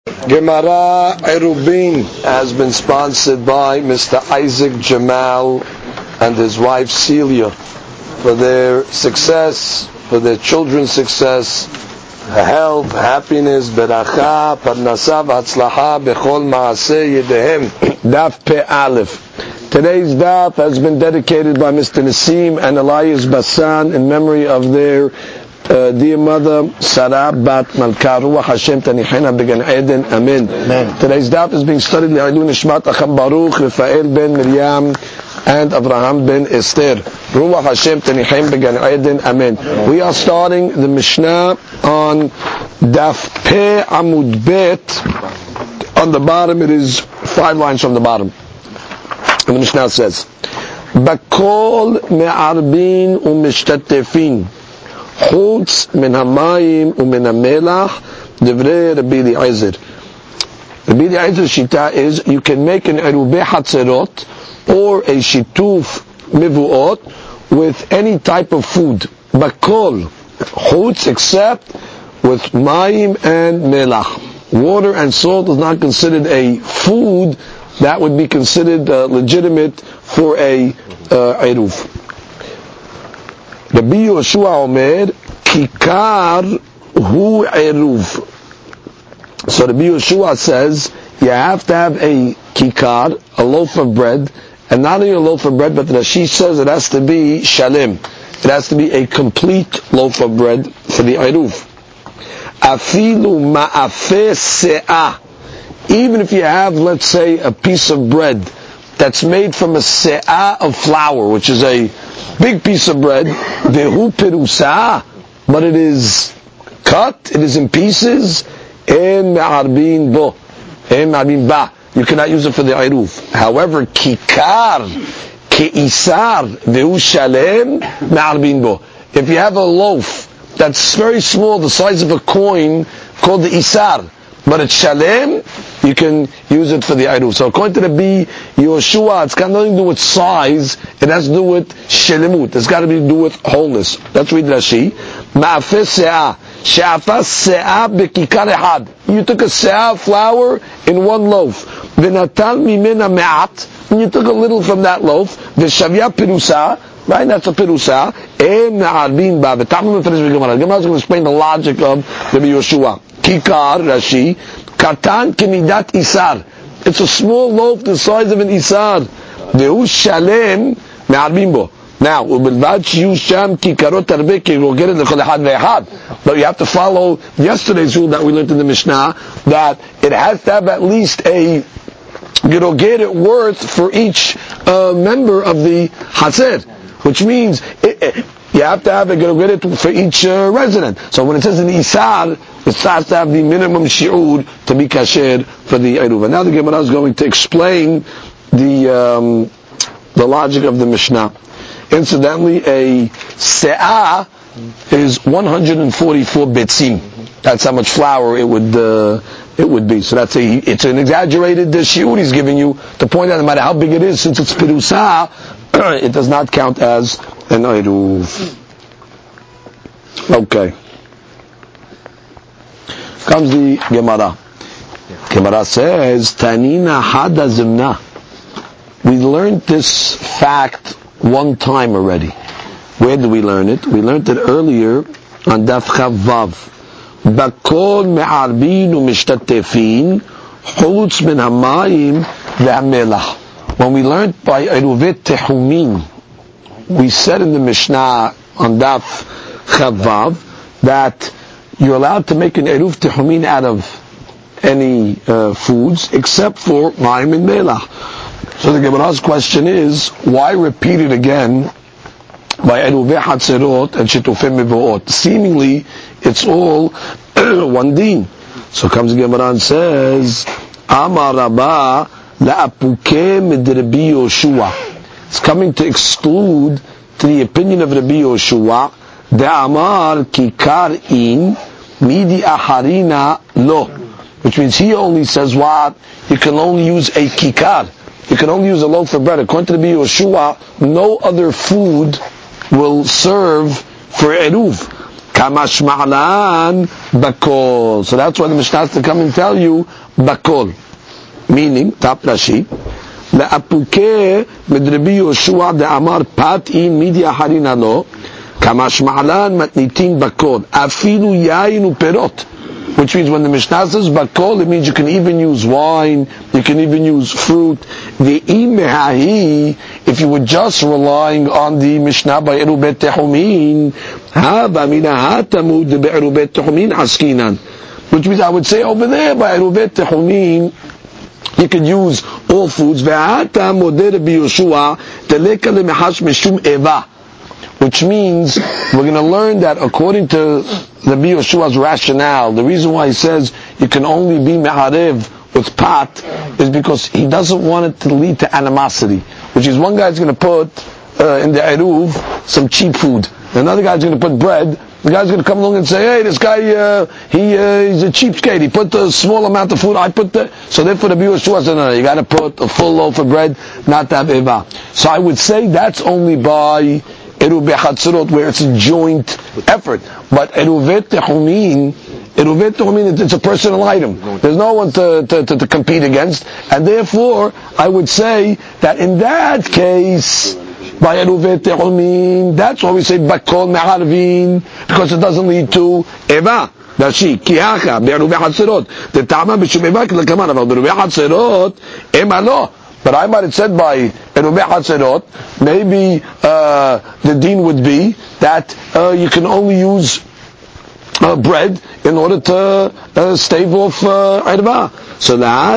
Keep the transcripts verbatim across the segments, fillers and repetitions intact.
Gemara Erubin has been sponsored by Mister Isaac Jamal and his wife Celia for their success, for their children's success, health, happiness, beracha, parnasa, v'hatzlacha, bechol maaseh yedehem. Daf Pe Aleph. Today's daf has been dedicated by Mister Nassim and Elias Bassan in memory of their Uh, dear mother, Sarah Bat Malka, Ruach Hashem Tanihena Began Eden, Amen. Amen. Today's daf is being studied Le'ilun Nishmat Acham Baruch, Rafael ben Miriam, and Abraham ben Esther. Ruach Hashem Tanihena Began Eden, Amen. Amen. We are starting the Mishnah on Daf Pe Amud Bet. On the bottom, it is five lines from the bottom. And the Mishnah says, Bakol me'arbin u'mishtatefin חוץ מן המים ומן המלח דברי רבי אליעזר. Rabbi Eliezer's shita is you can make an erubeh hatzerot or a shituf mivuot with any type of food. Bakol, chutz, except with mayim and melach. Water and salt is not considered a food that would be considered uh, legitimate for a uh, eruv. Rabbi Yoshua Omer, Kikar hu eruv. So Rabbi Yoshua says, you have to have a kikar, a loaf of bread, and not only a loaf of bread, but Rashi says it has to be shalem. It has to be a complete loaf of bread for the eruv. Afilu ma'afeh se'ah. Even if you have, let's say, a piece of bread that's made from a se'ah of flour, which is a big piece of bread, vehu perusa, but it is cut, it is in pieces, en me'arbin bo, en me'arbin ba. You cannot use it for the eruv. However, kikar, ke'isar, vehu shalem, me'arbin bo. If you have a loaf that's very small, the size of a coin, called the isar, but it's shalem, you can use it for the eruv. So according to the B Yoshua, it's got nothing to do with size, it has to do with shelemut. It's got to be to do with wholeness. Let's read Rashi. Ma'afeh se'ah. She'afas se'ah bekikar ehad. You took a se'ah flour in one loaf. V'natal mimena me'at. And you took a little from that loaf. V'shavya pirusa. Right, that's a pirusa. En me'arbin ba. V'tamim finish with Gemara. Gemara is going to explain the logic of Rabbi Yoshua. Kikar, Rashi. Katan kemidat isar. It's a small loaf the size of an isar. Vehu shalem me'arbin bo. Now, ubelvad shiyu sham kikarot arbeh kirogeret lechol echad ve'echad. But you have to follow yesterday's rule that we learned in the Mishnah, that it has to have at least a gerogeret worth for each uh, member of the haser, which means it, it, you have to have a gerogeret for each uh, resident. So when it says in isar, it has to have the minimum shi'ur to be kasher for the eruv. And now the Gemara is going to explain the um, the logic of the Mishnah. Incidentally, a se'ah is one hundred forty-four bitzim. That's how much flour it would uh, it would be. So that's a it's an exaggerated uh, shi'ur he's giving you to point out no matter how big it is, since it's pirusa, it does not count as an eruv. Okay. Comes the Gemara. Gemara says, Tanina hada zimna. We learned this fact one time already. Where did we learn it? We learned it earlier on Daf Chav Vav. Bakol me'arbin u'mishtatefin chutz min hamayim ve'hamelach. When we learned by Eruvet Tehumin, we said in the Mishnah on Daf Chav Vav that you're allowed to make an eruv tehumin out of any uh, foods except for mayim and melach. So the Gemara's question is, why repeat it again by eruvei hatzerot and shitufei mivuot? Seemingly, it's all one deen. So comes the Gemara and says, Amar Rabba la'apukeh mid Rabbi Yoshua. It's coming to exclude to the opinion of Rabbi Yoshua, De'amar kikar in midi aharina lo, which means he only says what? You can only use a kikar. You can only use a loaf of bread. According to the Yoshua, no other food will serve for eruv. Kamash ma'lan bakol. So that's why the Mishnah has to come and tell you bakol. Meaning, top Rashi, la'apuke medrebi Yoshua de'amar pat'in midya harina lo, kamash ma'lan matnitin bakol. Afilu yain uperot. Which means when the Mishnah says bakol, it means you can even use wine, you can even use fruit. The imehahi, if you were just relying on the Mishnah by erubet tehumin, haba mina hatamud be'erubet tehumin askinan. Which means I would say over there by erubet tehumin, you can use all foods. Ve'ata moder biYoshua teleka lemehash mishum eva. Which means we're going to learn that according to the Yoshua's rationale, the reason why he says you can only be me'arev with pot is because he doesn't want it to lead to animosity. Which is one guy's going to put uh, in the eruv some cheap food, another guy's going to put bread. The guy's going to come along and say, "Hey, this guy, uh, he uh, he's a cheapskate. He put a small amount of food. I put the." So therefore, the Yeshua said, "No, no, you got to put a full loaf of bread, not to have eva." So I would say that's only by Eruvei Chatzirot, where it's a joint effort. But Eruvei Tehumin, Eruvei Tehumin, it's a personal item. There's no one to, to, to, to compete against. And therefore, I would say that in that case, by Eruvei Tehumin, that's why we say Bakol Me'arvin, because it doesn't lead to Eva. Dashi, Kihacha, Be'eruvei Chatzirot. The Tama B'Shum Eva, K'lekaman, but Eruvei Chatzirot, Ema lo. But I might have said by Eruvei Chatzirot, maybe uh, the deen would be that uh, you can only use uh, bread in order to uh, stave off Erva. Uh, so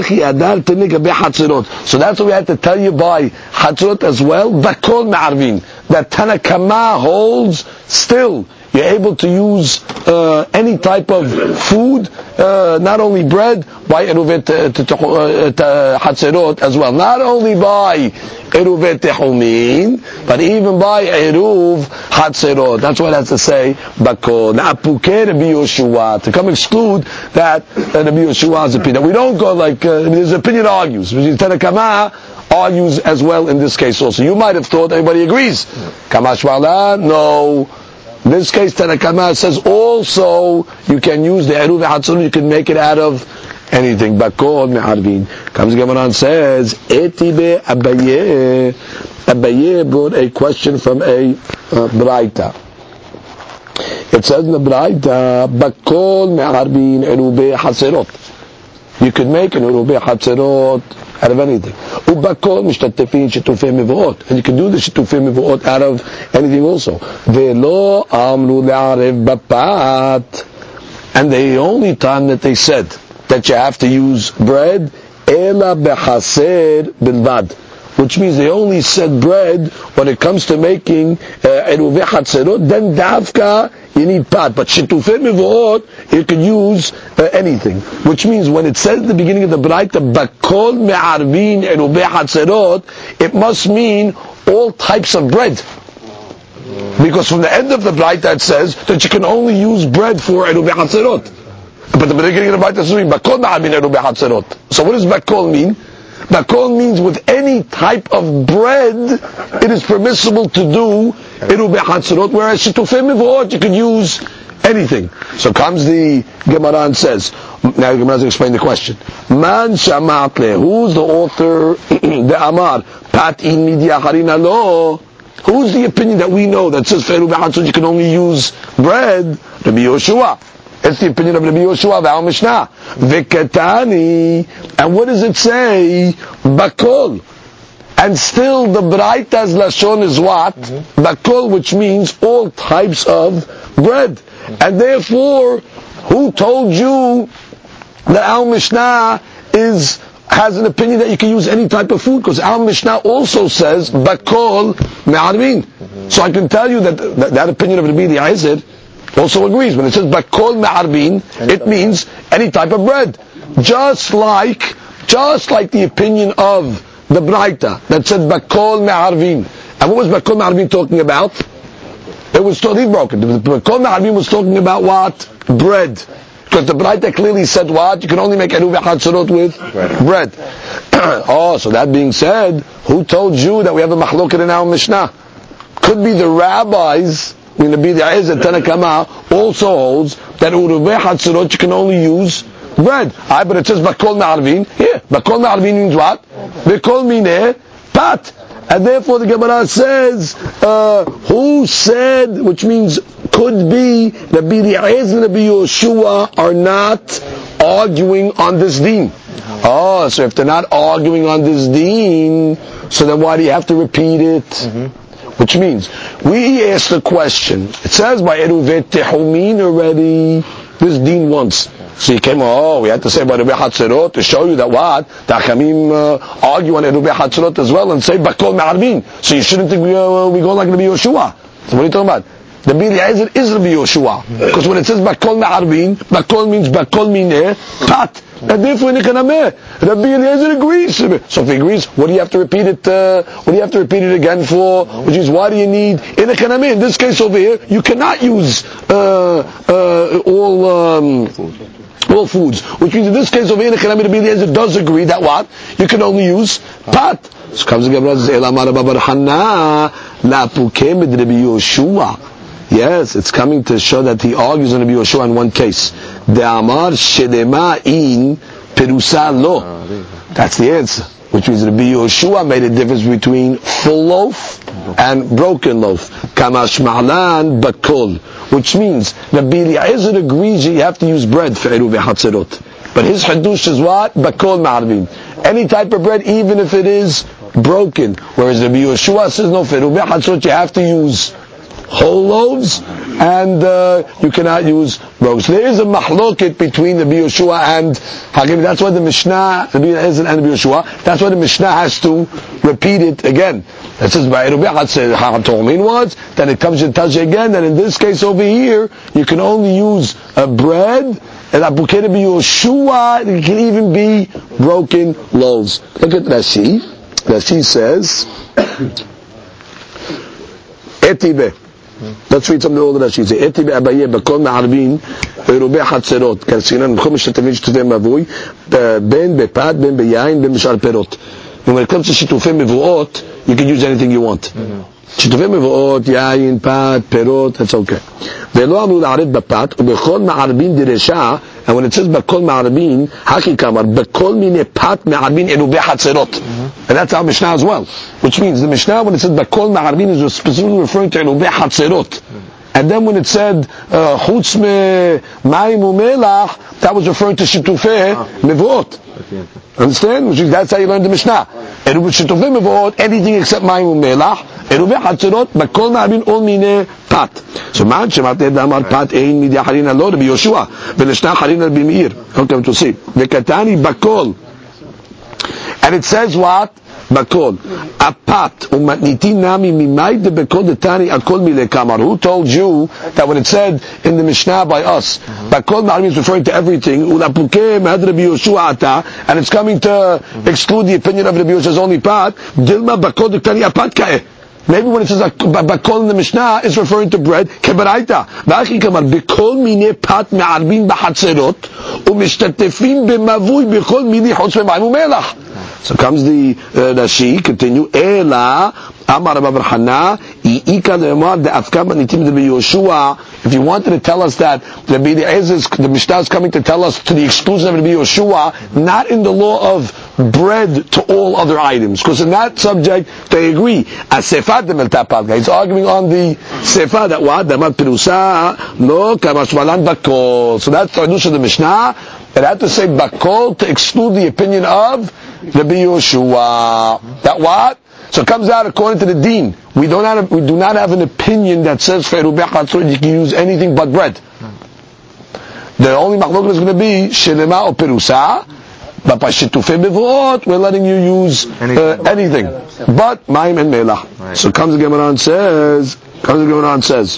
So that's what we had to tell you by Chatzirot as well. Bakol Me'arvin. That Tanakama holds still. You're able to use uh, any type of food, uh, not only bread, by Eruvei Chatzirot as well. Not only by Eruvei Tehumin, but even by Eruv Chatzirot. That's what it has to say. Bakol Na'apuke Rabbi Yoshua, to come exclude that uh, Rabbi Yoshua's opinion. We don't go like uh, his opinion argues. Tanakama argues as well in this case also. You might have thought everybody agrees. Kamash Ma'lan, no. In this case, Tanakama says also you can use the Eruvei Chatzirot, you can make it out of anything. Bakol Me'arvin. Comes Gemara and says, Etibe Abaye. Abaye brought a question from a uh, Braita. It says in the Braita, Bakol Me'arvin Eruvei Chatzirot. You could make an Eruvei Chatzirot out of anything. Ubakol mishtatefin shitufei mevuot, and you can do the shitufei mevuot out of anything also. Ve'lo amru le'arev bapat, and the only time that they said that you have to use bread, ela bechaser bilvad, which means they only said bread when it comes to making eruvei chatzirot. Then davka you need pot, but shitufei mevuot you can use uh, anything. Which means when it says at the beginning of the Braita, bakol me'arvin eruvei chatzirot, it must mean all types of bread. Because from the end of the Braita it says that you can only use bread for eruvei chatzirot. But the beginning of the Braita says bakol me'arvin eruvei chatzirot. So what does bakol mean? Bakol means with any type of bread, it is permissible to do eruvei chatzirot, whereas shitufei mevuot you can use anything. So comes the Gemara and says, now the Gemara has to explain the question. Man shamatle, who's the author? The Amar, pat in midya harina lo. Who's the opinion that we know that says for eruvei chatzirot you can only use bread? Rabbi Yoshua. It's the opinion of Rabbi Yoshua of our Mishnah. Vekatani. And what does it say? Bakol. And still the Braita's Lashon is what? Mm-hmm. Bakol, which means all types of bread. Mm-hmm. And therefore, who told you that our Mishnah is, has an opinion that you can use any type of food? Because our Mishnah also says Bakol Me'arvin. Mm-hmm. So I can tell you that that, that opinion of Rabbi Eliezer also agrees. When it says Bakol Me'arvin, it means any type of bread. Just like, just like the opinion of the Braita that said Bakol Me'arvin. And what was Bakol Me'arvin talking about? It was totally broken. Bakol Me'arvin was talking about what? Bread. Because the Braita clearly said what? You can only make eruvei chatzirot with bread. bread. Oh, so that being said, who told you that we have a machloket in our Mishnah? Could be the rabbis when the B'di and Tanakama also holds that Urubei Hatzirot you can only use bread. I but it says Bakol Me'arvin. Here, Bakol Me'arvin means what? Bakol Mineh Pat. And therefore the Gemara says, uh, who said, which means could be, the B'di and the Yoshua are not arguing on this deen. Oh, so if they're not arguing on this deen, so then why do you have to repeat it? Mm-hmm. Which means, we asked the question, it says by Eruvet Tehumin already, this deen once. So you came, oh, we had to say about Eruvei Hatzirot to show you that what? The Achamim uh, argue on Eruvei Hatzirot as well and say Bakol Me'arvin. So you shouldn't think we, uh, we go like Rabbi Yoshua. So what are you talking about? The B'di Ezer is Rabbi Yoshua. Because when it says Bakol Me'arvin, Bakol means Bakol Mineh, Pat. And therefore in the Kanameh, Rabbi Eliezer agrees. So if he agrees, what do you have to repeat it, uh, what do you have to repeat it again for? Which is, why do you need, in the Kanameh, in this case over here, you cannot use, uh, uh, all, um, all foods. Which means in this case over here, in the Kanameh, Rabbi Eliezer does agree that what? You can only use pat. So comes the Gemara and says, Elamar Babar Hanna, La Pukem Rabbi Yoshua. Yes, it's coming to show that he argues on Rabbi Yoshua in one case. The Amar Shelema in Perusa Lo. That's the answer. Which means Rabbi Yoshua made a difference between full loaf and broken loaf. Kamash Ma'lan Bakol. Which means Rabbi Eliezer agrees that you have to use bread for Eruvei Hatzirot. But his Hadush is what? Bakol Ma'arvin. Any type of bread, even if it is broken. Whereas Rabbi Yoshua says, no, for Eruvei Hatzirot you have to use whole loaves, and uh, you cannot use broken. So there is a mahloket between the Yoshua and Hakim. That's why the Mishnah, the Eliezer and the Yoshua, that's why the Mishnah has to repeat it again. It says by Eruvei words, then it comes and tells you again that in this case over here, you can only use a bread, and Abuket Rabbi Yoshua, it can even be broken loaves. Look at Rashi. Rashi says, Etibe. Let's read some of the Rashi. Eti be'abaye bakol me'arvin Eruvei Hatzirot. Karsinan b'chom mishtafim shitufei mavui ben bepad ben beyayin ben b'shar perot. And when it comes to shitufei mevuot, you can use anything you want. Shitufei mevuot, yayin, pad, perot, that's okay. Ve'lo amru la'aret b'pad u'bechol me'arvin diresha. And when it says bakol me'arvin, haki kamar bakol mine pat me'arvin Eruvei Hatzirot. And that's our Mishnah as well. Which means the Mishnah, when it said Bakol Ma'arvin, is specifically referring to Eruvei Hatzirot. And then when it said Chutz me Mayim u'melach, that was referring to Shitufei Mevuot. Understand? Which is, that's how you learn the Mishnah. Shitufei Mevuot, anything except Mayim u'melach. Eruvei Hatzirot, Bakol Ma'arvin, all mine pat. So man, Shemat Edamar pat ein midya harina lo Rabbi Yoshua, veleshna harina Rabbi Meir. Okay, to see. Vekatani Bakol. And it says what? Bakol. Apat. Umatniti nami mimai de bekol de tani akol mile kamar. Who told you that when it said in the Mishnah by us, Bakol ma'arvin is referring to everything. Ulapuke mehad Rabbi Yoshua ata. And it's coming to exclude the opinion of Rabbi Yoshua's only pat. Dilma bakol de tani apat ka'eh. Maybe when it says bakol in the Mishnah, it's referring to bread. Kebaraita. V'achi kamar bekol mine pat me'arvin b'hatzerot u'mishtatefim b'mavui bekol mini chutz me'mayim u'melach. So comes the uh, Rashi, continue. Ela Amar Rabbi Hanna Iika le'amar de'afka b'nitim Rabbi Yoshua. If you wanted to tell us that the the Mishnah is coming to tell us to the exclusion of Rabbi Yoshua, not in the law of bread to all other items, because in that subject they agree. As Sefad the he's arguing on the Sefad that what Damar Pirusa no Kamash Malan Bakol. So that's the Hadush of the Mishnah. It had to say Bakol to exclude the opinion of Rabbi Yoshua. That what? So it comes out according to the deen. We don't have, we do not have an opinion that says for Eruvei Hatzirot you can use anything but bread. The only machloket is going to be Shelema or Perusa. But by Shitufei Mevuot, we're letting you use uh, anything but Mayim and Melach. Right. So comes the Gemara and says, comes the Gemara and says,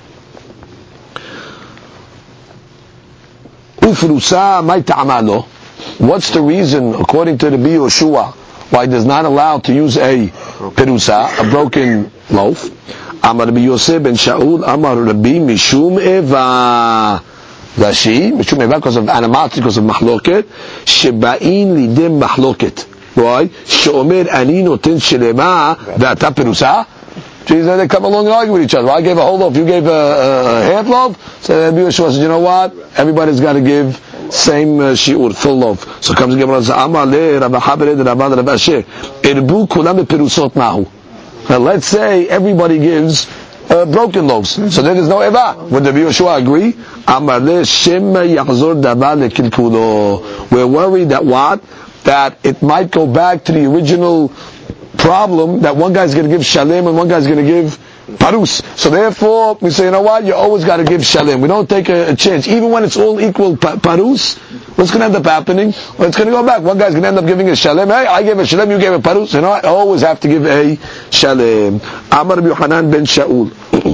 Ufrusa may ta'amalo. What's the reason, according to the Rabbi Yoshua, why it is not allowed to use a perusa, a broken loaf? Amar Rabbi Yosef ben Shaul, Amar Rabbi Mishum Eva. Rashi, Mishum Eva, because of animosity, because of mahloket. Sheba'in lidem mahloket. Why? She'omer ani noten shelema ve'ata perusa. Jesus, they come along and argue with each other. Well, I gave a whole loaf, you gave a, a, a half loaf. So Rabbi Yeshua said, you know what? Everybody's got to give same uh, shiur, full loaf. So comes the Gemara and says, Amar le Rabbi Habered and Rabbi Rabbi Asher. Irbu kulam perusot nahu. Now let's say everybody gives uh, broken loaves. So then there's no eva. Would Rabbi Yeshua agree? Amar le shema yachzor davar lekilkulo. We're worried that what? That it might go back to the original problem that one guy's going to give shalem and one guy's going to give parus. So therefore, we say, you know what? You always got to give shalem. We don't take a, a chance. Even when it's all equal pa- parus, what's going to end up happening? Well, it's going to go back. One guy's going to end up giving a shalem. Hey, I gave a shalem, you gave a parus. You know, I always have to give a shalem. Amar Rabbi Yochanan ben Shaul.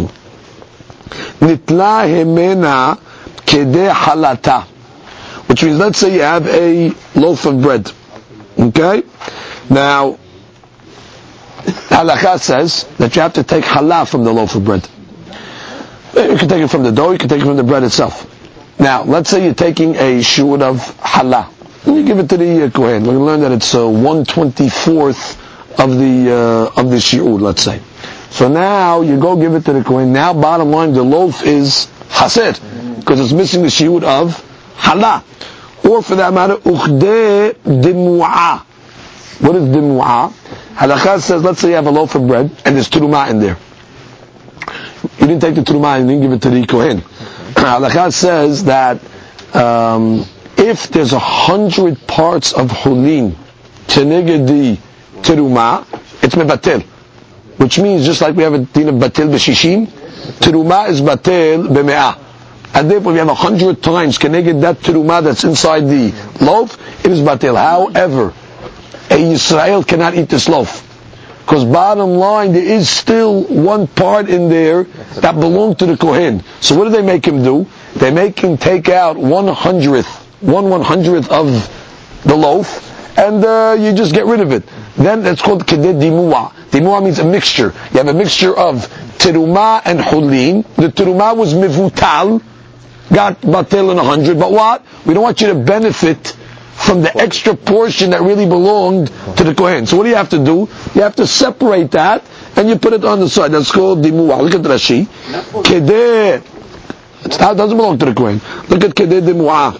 Nitla hemena kede halata. Which means, let's say you have a loaf of bread. Okay? Now, halakha says that you have to take hallah from the loaf of bread. You can take it from the dough, you can take it from the bread itself. Now, let's say you're taking a shiur of hallah, and you give it to the uh, kohen. We're going to learn that it's uh, one twenty-fourth of the uh, of the shiur, let's say. So now, you go give it to the kohen. Now, bottom line, the loaf is haser, because it's missing the shiur of hallah. Or for that matter, ukhdeh dimu'ah. What is dimu'ah? Halakha says, let's say you have a loaf of bread and there's terumah in there. You didn't take the terumah and you didn't give it to the kohen. Halakha says that um, if there's a hundred parts of hulin teneged the terumah, it's mebatel. Which means just like we have a din of batel b'shishim, terumah is batel b'me'ah. And therefore we have a hundred times keneged that terumah that's inside the loaf, it is batel. However, a Yisrael cannot eat this loaf. Because bottom line, there is still one part in there that belonged to the Kohen. So what do they make him do? They make him take out one hundredth, one one hundredth of the loaf, and uh, you just get rid of it. Then that's called kedeh dimu'ah. Dimu'ah means a mixture. You have a mixture of terumah and hulin. The terumah was mivutal, got batel in a hundred, but what? We don't want you to benefit from the extra portion that really belonged to the Kohen. So what do you have to do? You have to separate that and you put it on the side. That's called dimu'ah. Look at Rashi. Kedeh. It doesn't belong to the Kohen. Look at kedeh dimu'ah.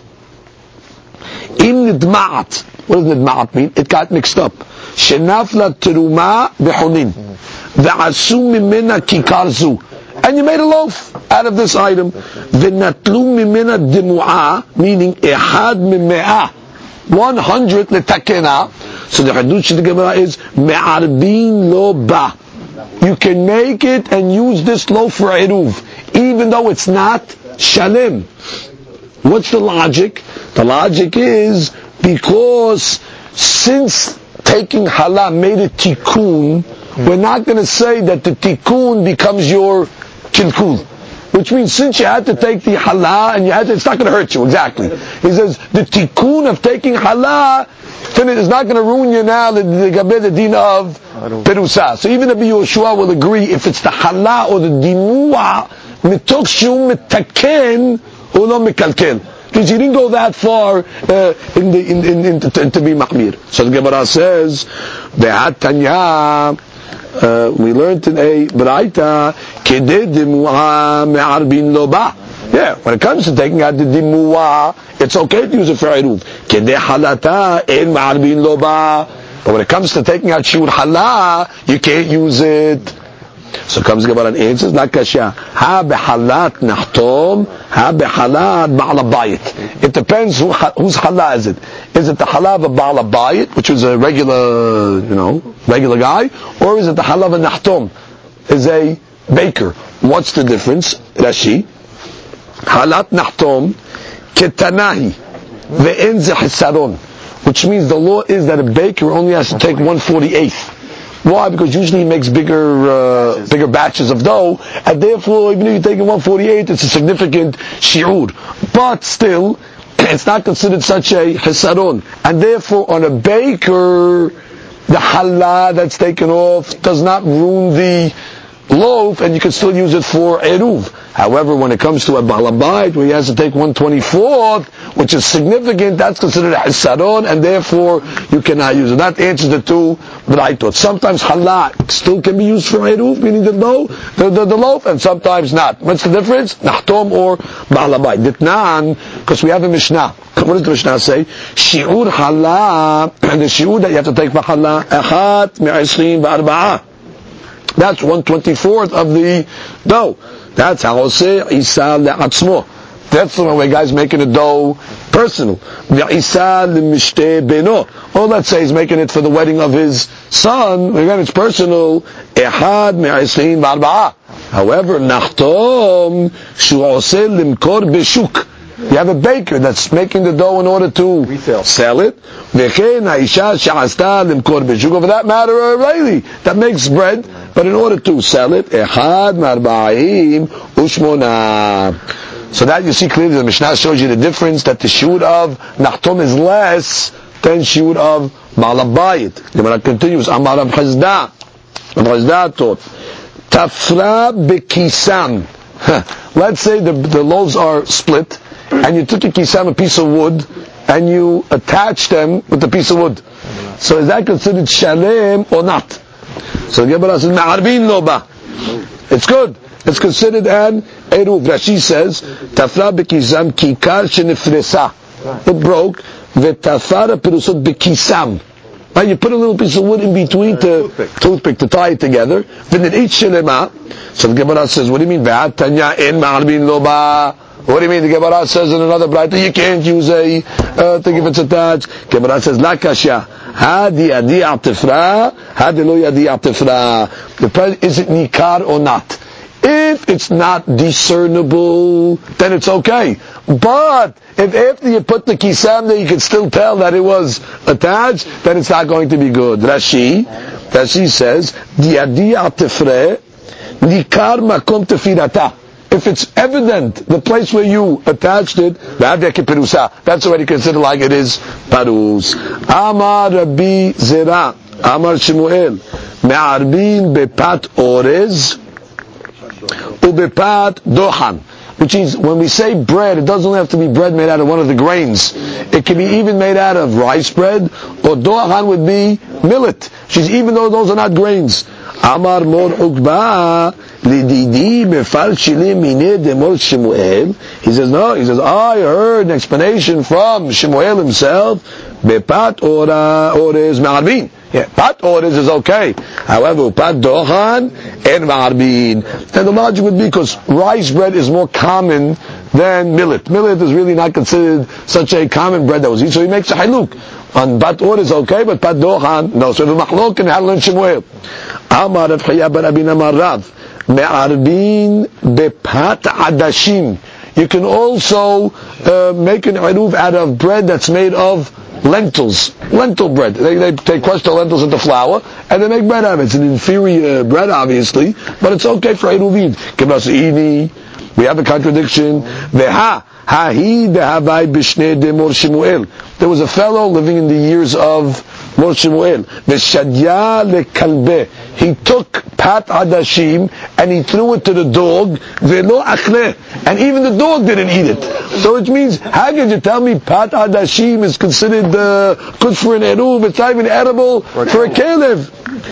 In nidma'at. What does nidma'at mean? It got mixed up. Shenafla terumah b'hunin. V'asu mimena kikar zu. And you made a loaf out of this item. V'natlu mimena dimu'ah, meaning ehad mime'ah. One hundred letakena. So the hadush of the Gemara is me'arbin lo ba. You can make it and use this loaf for eruv, even though it's not shalem. What's the logic? The logic is because since taking halal made a tikkun, we're not going to say that the tikkun becomes your kilkul. Which means since you had to take the halal and you had to, it's not going to hurt you, exactly. He says the tikkun of taking halal is not going to ruin you now, the gabed the din of perusa. So even Rabbi Yoshua will agree if it's the halal or the dimu'ah, mitok shum mitaken ulo mikalkel. Because he didn't go that far uh, in the in, in, in, to, to be mahmir. So the Gemara says, be'at tanya. Uh, we learned in a Braita, kedeh dimu'ah me'arbin lo ba. Yeah, when it comes to taking out the dimu'ah, it's okay to use it for eruv. Kedeh halata en me'arbin lo ba. But when it comes to taking out shiur halah, you can't use it. So comes the Gemara and answers, la kasha. Ha behalat nahtom, ha behalat ba'al bayit. It depends who, whose halah is it. Is it the halah of a ba'al bayit, which is a regular, you know, regular guy, or is it the halah of a nahtom, is a baker? What's the difference? Rashi, halat nahtom ketanahi ve'en ze hisaron, which means the law is that a baker only has to take one forty-eighth. Why? Because usually he makes bigger uh, bigger batches of dough, and therefore, even if you're taking one forty-eight, it's a significant shi'ur. But still, it's not considered such a hisaron. And therefore, on a baker, the halal that's taken off does not ruin the loaf, and you can still use it for eruv. However, when it comes to a balabayit, where he has to take one twenty-fourth, which is significant, that's considered a hisaron, and therefore you cannot use it. That answers the two braytot. Sometimes halak still can be used for eruv, meaning the dough, the, the, the loaf, and sometimes not. What's the difference? Nahtom or balabayit. Ditnan, because we have a Mishnah. What does the Mishnah say? Shi'ur halak, and the shi'ur that you have to take for halak, achat me'esrim v'arba'ah. That's one twenty-fourth of the dough. That's how Oseh Isa le'atzmo. That's the way guy's making a dough personal. Ve'isa le'mishteh beno. Or let's say he's making it for the wedding of his son. Again, it's personal. Ehad me'esrim v'arba'ah. However, nachtom shu oseh limkor b'shuk. You have a baker that's making the dough in order to Retail. sell it. For that matter, a lady that makes bread, but in order to sell it, so that you see clearly, the Mishnah shows you the difference, that the shiur of nachtom is less than shiur of balabayit. The Gemara continues, Amar Rav Chazda, Rav Chazda taught, Tafra bekisam. Let's say the, the loaves are split, and you took a kisam, a piece of wood, and you attached them with the piece of wood. So is that considered shalem or not? So the Gemara says, Ma'arbin loba. It's good. It's considered an eruv. Rashi says, Tafra bekisam kikar shenifresa. It broke. V'tafara perusot bekisam. Right, you put a little piece of wood in between uh, to toothpick. toothpick to tie it together. Then it eats shelema. So the Gemara says, what do you mean? Ve'atanya en ma'arbin loba. What do you mean? The Gemara says in another brayta you can't use a uh, thing if it's attached. Gemara says la kasha. Hadi adi atifra. Hadi lo yadi atifra. Is it nikar or not? If it's not discernible, then it's okay. But if after you put the kisam there you can still tell that it was attached, then it's not going to be good. Rashi, Rashi says di adi atifra nikar makom tefirata. If it's evident, the place where you attached it, that's already considered like it is parus. Amar Rabbi Zera, Amar Shemuel, me'arbin bepat orez, ubepat dohan. Which means, when we say bread, it doesn't have to be bread made out of one of the grains. It can be even made out of rice bread, or dohan would be millet. She's even though those are not grains. Amar Mor Ukba, Lididi Befal Shilim Mine Demol Shemuel. He says, no, he says, I heard an explanation from Shemuel himself, Bepat Ora Orez Ma'arbin. Yeah, Pat Orez is okay. However, Pat Dohan and Ma'arbin. And the logic would be because rice bread is more common than millet. Millet is really not considered such a common bread that was eaten, so he makes a haluk. On Pat Orez is okay, but Pat Dohan, no. So the Machlok and Hadlan Shemuel. Amar Rav Chaya bar Abin Amar Rav. Me'arbin bepat adashim. You can also uh, make an eruv out of bread that's made of lentils, lentil bread. They, they, they crush the lentils into flour and they make bread out of it. It's an inferior bread, obviously, but it's okay for eruvin. We have a contradiction. Veha hahi dehavai b'shnei de Mor Shemuel. There was a fellow living in the years of Mor Shemuel. V'shadya lekalbeh. He took pat adashim and he threw it to the dog. Ve'lo achleh. And even the dog didn't eat it. So it means, how could you tell me pat adashim is considered uh, good for an eruv? It's not even edible for a kelev.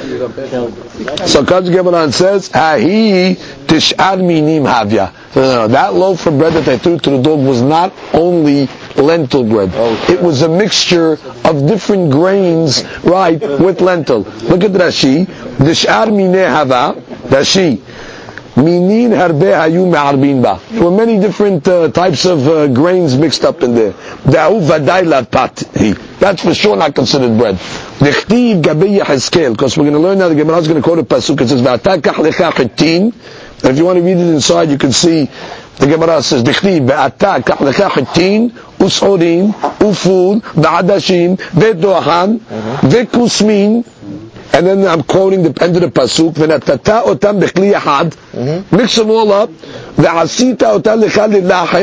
So Kaz Gemara says, Hahi tish'ar minim havya. So no, no, that loaf of bread that they threw to the dog was not only lentil bread. It was a mixture of different grains, right, with lentil. Look at Rashi. Tish'ar mineh hava. Rashi. Minin harbe hayu me'arbin ba. There were many different uh, types of uh, grains mixed up in there. Da'u vaday latpati. That's for sure not considered bread. Nechtiv gabei Yehezkel, because we're going to learn now. The Gemara is going to quote a pasuk. It says v'ata kach lecha chitin. And if you want to read it inside, you can see the Gemara says Nechtiv v'ata kach lecha chitin us'orin uful v'adashim v'dohan v'kusmin. And then I'm quoting the end of the pasuk. V'natata otam b'chli yahad. Mix them all up. V'asita otam lecha lilachem.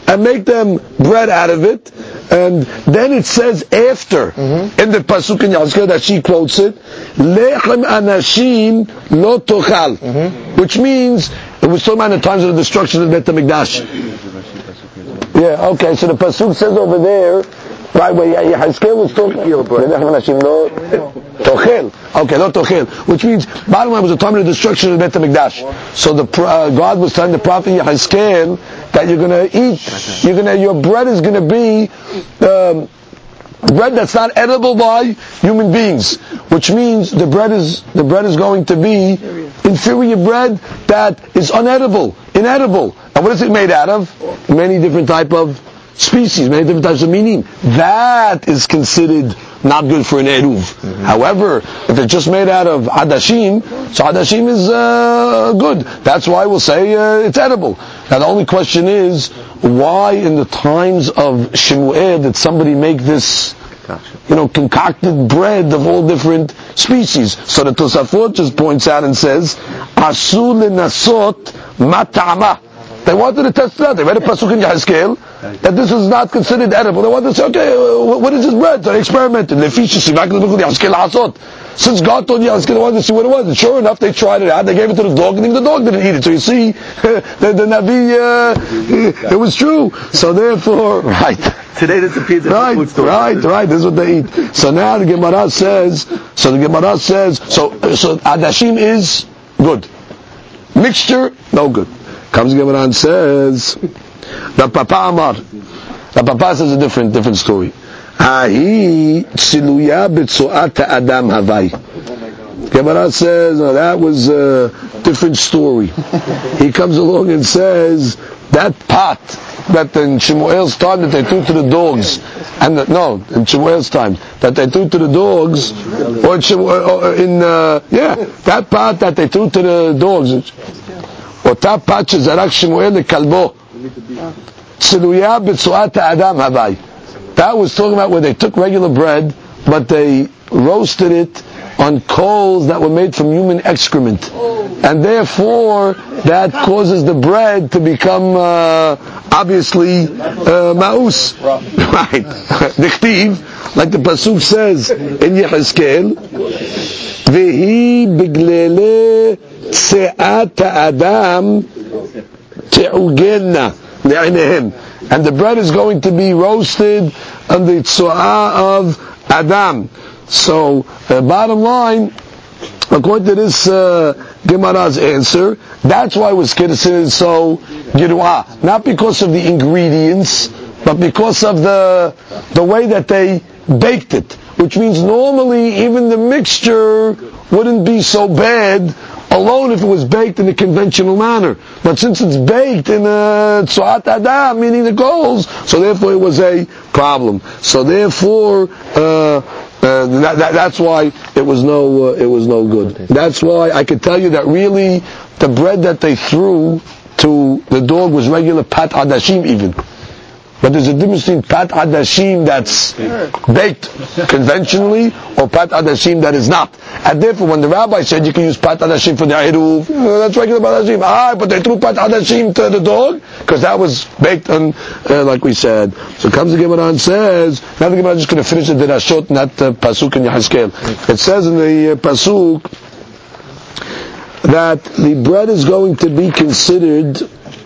and make them bread out of it. And then it says after, mm-hmm. in the Pasuk in Yahzkel that she quotes it, Lechem anashim lo tochal, mm-hmm. which means, it was talking about the times of the destruction of Beit HaMikdash. Yeah, okay, so the Pasuk says over there, right, where Yahzkel was talking, Lechem anashim lo tochel. Okay, lo tochel. Which means, bottom line was the time of the destruction of Beit HaMikdash. So the uh, God was telling the prophet Yahzkel that you're going to eat, you're going to, your bread is going to be um, bread that's not edible by human beings, which means the bread is the bread is going to be inferior bread that is unedible, inedible. And what is it made out of? Many different type of species, many different types of minim. That is considered not good for an eruv. Mm-hmm. However, if it's just made out of hadashim, so hadashim is uh, good. That's why we'll say uh, it's edible. Now the only question is, why in the times of Shemuel did somebody make this, you know, concocted bread of all different species? So the Tosafot just points out and says, Asur lenasot ma ta'ama. They wanted to test it out. They read a pasuk in Yahzkel that this is not considered edible. They wanted to say, okay, what is this bread? So they experimented. Since God told Yahzkel they wanted to see what it was, and sure enough, they tried it out. They gave it to the dog, and even the dog didn't eat it. So you see, the, the Navi, uh, it was true. So therefore, right. Today this appears in right, food store. Right, right. This is what they eat. So now the Gemara says, so the Gemara says, so so Hadashim is good. Mixture, no good. Comes the Gemara and says, the Papa Amar. The Papa says a different different story. Ahi tziluya b'tzoat Adam havai. Gemara says, no, that was a different story. He comes along and says, that pot that in Shemuel's time that they threw to the dogs, and the, no, in Shemuel's time that they threw to the dogs, or in, Shemuel, or in uh, yeah, that pot that they threw to the dogs, אותה פת שזרק שמואל לכלבו, צלויה בצואת האדם הווי. That was talking about where they took regular bread, but they roasted it on coals that were made from human excrement, and therefore that causes the bread to become uh, obviously uh, ma'us. Right? Dichtiv, like the pasuk says in Yehezkel, vehi biglele tse'at ha'adam te'ugelna le'inehim, and the bread is going to be roasted on the tzo'ah of Adam. So, uh, bottom line, according to this uh, Gemara's answer, that's why it was considered so giruah. Not because of the ingredients, but because of the the way that they baked it. Which means normally even the mixture wouldn't be so bad alone if it was baked in a conventional manner. But since it's baked in a tzoat adam, meaning the coals, so therefore it was a problem. So therefore, uh, uh, that, that, that's why it was no, uh, it was no good. That's why I could tell you that really the bread that they threw to the dog was regular pat hadashim even. But there's a difference between pat hadashim that's baked conventionally or pat hadashim that is not. And therefore, when the rabbi said you can use pat hadashim for the eruv, uh, that's regular pat hadashim. Ah, but they threw pat hadashim to the dog because that was baked on, uh, like we said. So comes the Gemara and says, now the Gemara is just going to finish the derashot, not the pasuk in Yehezkel. It says in the uh, pasuk that the bread is going to be considered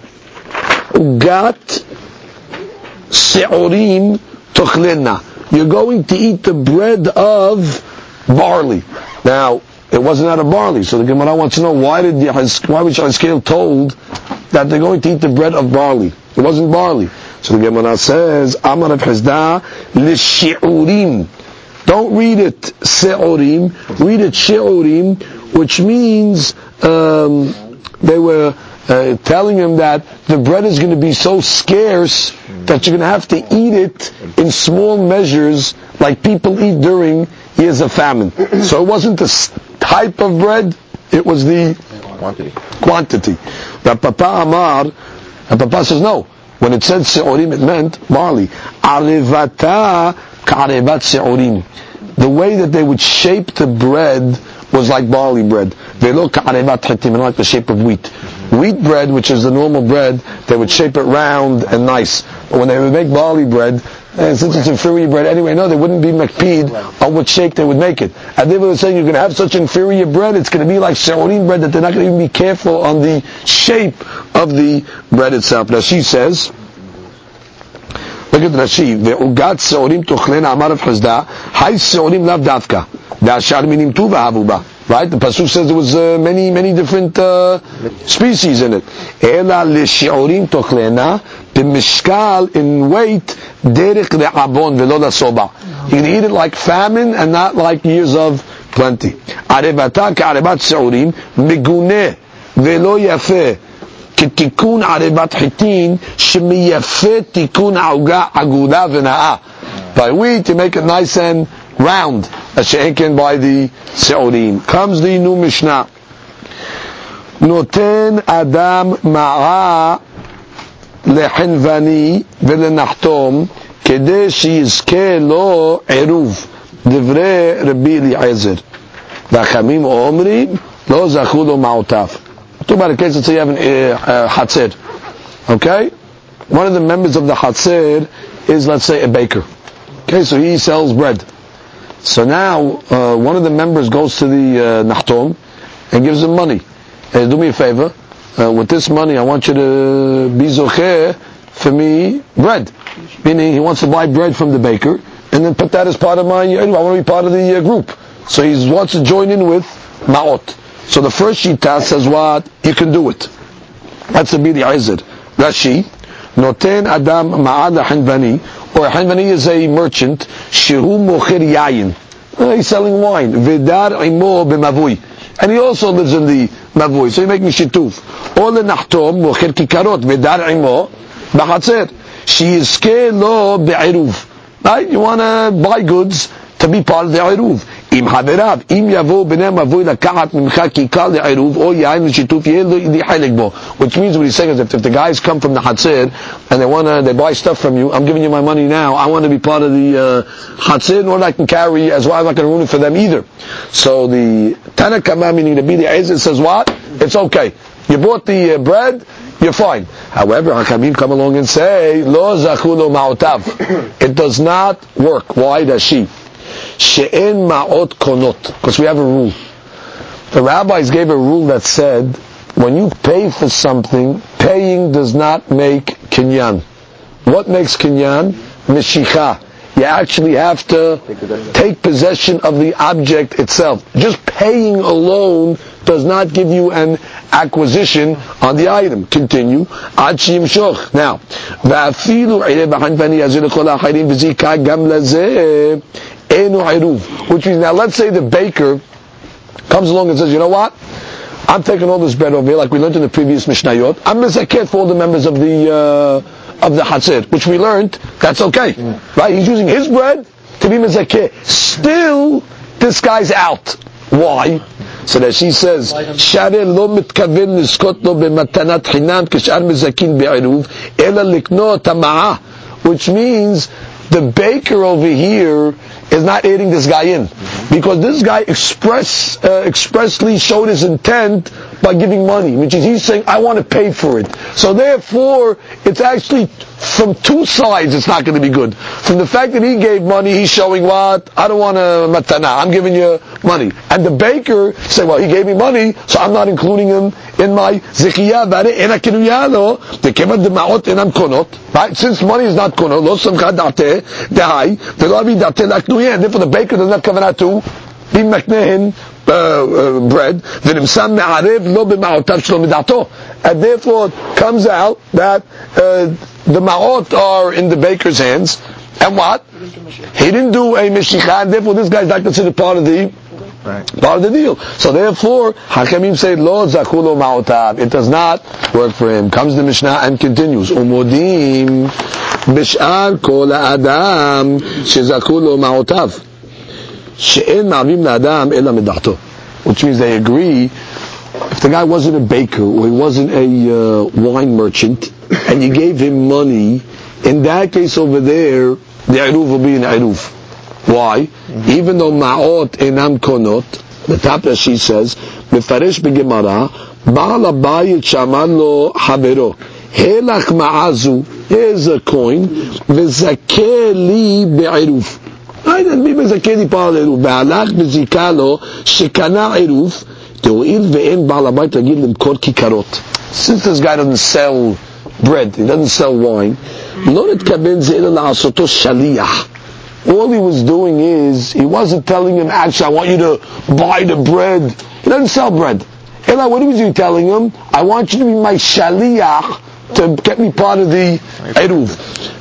ugat se'orim tochlena. You're going to eat the bread of barley. Now, it wasn't out of barley, so the Gemara wants to know why did Yehezkel, why was Yehezkel told that they're going to eat the bread of barley? It wasn't barley. So the Gemara says, Amar Rav Hizda l'she'urim. Don't read it se'orim, read it she'urim, which means um, they were Uh, telling him that the bread is going to be so scarce that you're going to have to eat it in small measures like people eat during years of famine. So it wasn't the type of bread, it was the quantity. Quantity. Now Papa Amar, and Papa says no. When it said se'orim, it meant barley. Arevata ka'arevat se'orim. The way that they would shape the bread was like barley bread. Velo ka'arevat chitim, like the shape of wheat. Wheat bread, which is the normal bread, they would shape it round and nice. But when they would make barley bread, and since it's inferior bread anyway, no, they wouldn't be makpid on what shape they would make it. And they were saying you're going to have such inferior bread, it's going to be like Seorim bread, that they're not going to even be careful on the shape of the bread itself. Now she says, look at Rashi, ve'ugat Seorim tuchlena amar of Chazda, hay Seorim lav davka, da'ashar minim tu v'havuba. Right? The Pasuk says there was uh, many, many different uh, species in it. Ela l'shi'urim tochlena, b'mishkal, in weight, derech re'abon v'lo lasoba. You can eat it like famine and not like years of plenty. Arebata ka'arebat shi'urim, meguneh v'lo yafeh, כתיקון ערבת חיטין, שמייפה תיקון עגודה ונאה. By wheat, you make it nice and round, as she'enken by the se'orim. Comes the new Mishnah. Noten Adam ma'a lehenvani v'lenachtom kede sheyizke lo eruv divrei Rabbi Eliezer. V'achamim omrim lo zachu lo ma'otav. Talk about a case, let's say you have an uh, Hatzer. Okay? One of the members of the Hatzer is, let's say, a baker. Okay, so he sells bread. So now, uh, one of the members goes to the uh, Nachtom and gives him money. Hey, do me a favor. Uh, with this money, I want you to be zocher for me bread. Meaning, he wants to buy bread from the baker and then put that as part of my, I want to be part of the uh, group. So he wants to join in with Ma'ot. So the first shita says what? You can do it. That's the Bili Ezer. Rashi, Noten Adam Ma'ad Hanvani, or Hanvani is a merchant, Shehu Mocher Yayin. He's selling wine. Vedar Imo B'mavui. And he also lives in the Mavui. So you make me shituf. Or the Nachtom Mocher Kikarot. Vedar Imo B'chatzer. Sheyizke lo Be'eruv. Right? You want to buy goods to be part of the Eruv. Im haverav, im yavo b'nei mavoi lakahat mimcha kikal le'eruv, o yain l'shituf yeh lo yihalek bo. Which means what he's saying is if, if the guys come from the Hatzer and they want to, they buy stuff from you, I'm giving you my money now, I want to be part of the uh, Hatzer, nor I can carry as well, I'm not going to ruin it for them either. So the Tanakama, meaning the Bili Ezer, says what? It's okay. You bought the uh, bread, you're fine. However, Hakamim come along and say, lo zachu lo ma'otav. It does not work. Why does she? She'en ma'ot konot. Because we have a rule. The rabbis gave a rule that said, when you pay for something, paying does not make kinyan. What makes kinyan? Meshicha. You actually have to take possession of the object itself. Just paying alone does not give you an acquisition on the item. Continue. Ad sheyimshoch. Now, va'afilu eireh b'hanvani azir l'kol ha'achayrim v'zika gam lazeh enu eruv. Which means, now let's say the baker comes along and says, you know what? I'm taking all this bread over here, like we learned in the previous Mishnayot. I'm mezakeh for all the members of the uh, of the Hatzer, which we learned, that's okay. Mm. Right? He's using his bread to be mezakeh. Still, this guy's out. Why? So that she says, Share lo mitkaven niskot lo b'matanat chinam kishar mezakin be'eruv ela liknot ha'ma'ah. Which means, the baker over here is not aiding this guy in. Because this guy express, uh, expressly showed his intent by giving money, which is he's saying, I want to pay for it. So therefore, it's actually, from two sides, it's not going to be good. From the fact that he gave money, he's showing what? I don't want a matana, I'm giving you money. And the baker say, well, he gave me money, so I'm not including him in my zikiyah, right? Since money is not konot, lo samcha da'ateh, dehai, v'lo avi da'ateh laknuyen. Therefore the baker does not kavanah to be maknehen uh, uh, bread, v'nimsam me'arev lo b'ma'otav shlo mid'ato. And therefore it comes out that uh, the ma'ot are in the baker's hands, and what? He didn't do a meshicha, and therefore this guy is not considered part of the Right. part of the deal. So therefore, Hakamim say, Lo zakulo ma'otav. It does not work for him. Comes the Mishnah and continues. Umodim b'sh'ar kol ha'adam shezakulo ma'otav. She'en ma'avim la'adam ela midachto. Which means they agree, if the guy wasn't a baker, or he wasn't a uh, wine merchant, and you gave him money, in that case over there, the eruv will be an eruv. Why? Mm-hmm. Even though ma'ot enam konot, the top as she says, mefarish b'gemara, בעל הבית שאמר לו חברו, הלך מעזו, here's a coin, וזכה לי בעירוב. מי מזכה לי פה על עירוב? והלך וזיכה לו שקנה עירוב, תואיל ואין בעל הבית רגיל למכור כיכרות. Since this guy doesn't sell bread, he doesn't sell wine, לא נתכוון זה אלא לעשותו שליח. All he was doing is, he wasn't telling him, actually, I want you to buy the bread. He doesn't sell bread. Ela, what was he telling him? I want you to be my shaliach to get me part of the eruv.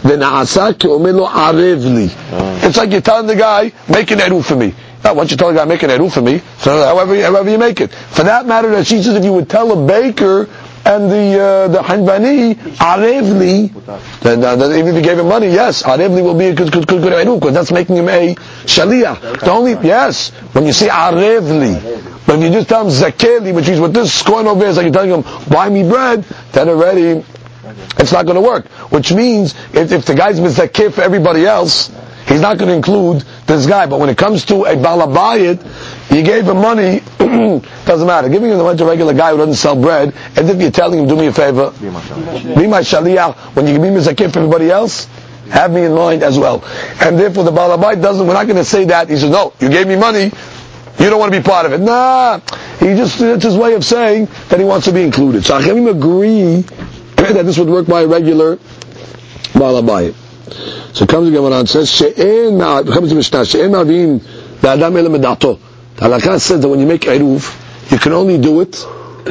It's like you're telling the guy, make an eruv for me. Now, once you tell the guy, make an eruv for me, so however, however you make it. For that matter, that she says, if you would tell a baker and the uh, the hanbani, arevli, then, uh, then even if you gave him money, yes, arevli will be a good good good good eruv, because that's making him a shaliach. The only, yes, when you say arevli, but if you just tell him zakeli, which means with this coin over here, it's like you're telling him, buy me bread, then already it's not going to work. Which means, if, if the guy's mizakeh for everybody else, he's not going to include this guy. But when it comes to a balabayit, you gave him money, doesn't matter. Giving him the money to a regular guy who doesn't sell bread, and if you're telling him, do me a favor, be my shaliach, when you give me mizakeh for everybody else, have me in mind as well. And therefore the balabayit doesn't, we're not going to say that. He says, no, you gave me money, you don't want to be part of it. Nah, he just, it's his way of saying that he wants to be included. So Achemim agree that this would work by a regular balabayit. So comes the Gemara and says, She'en ma'ad, comes the Mishnah, She'en ma'adin la'adam ele medato. The halakha says that when you make eruv, you can only do it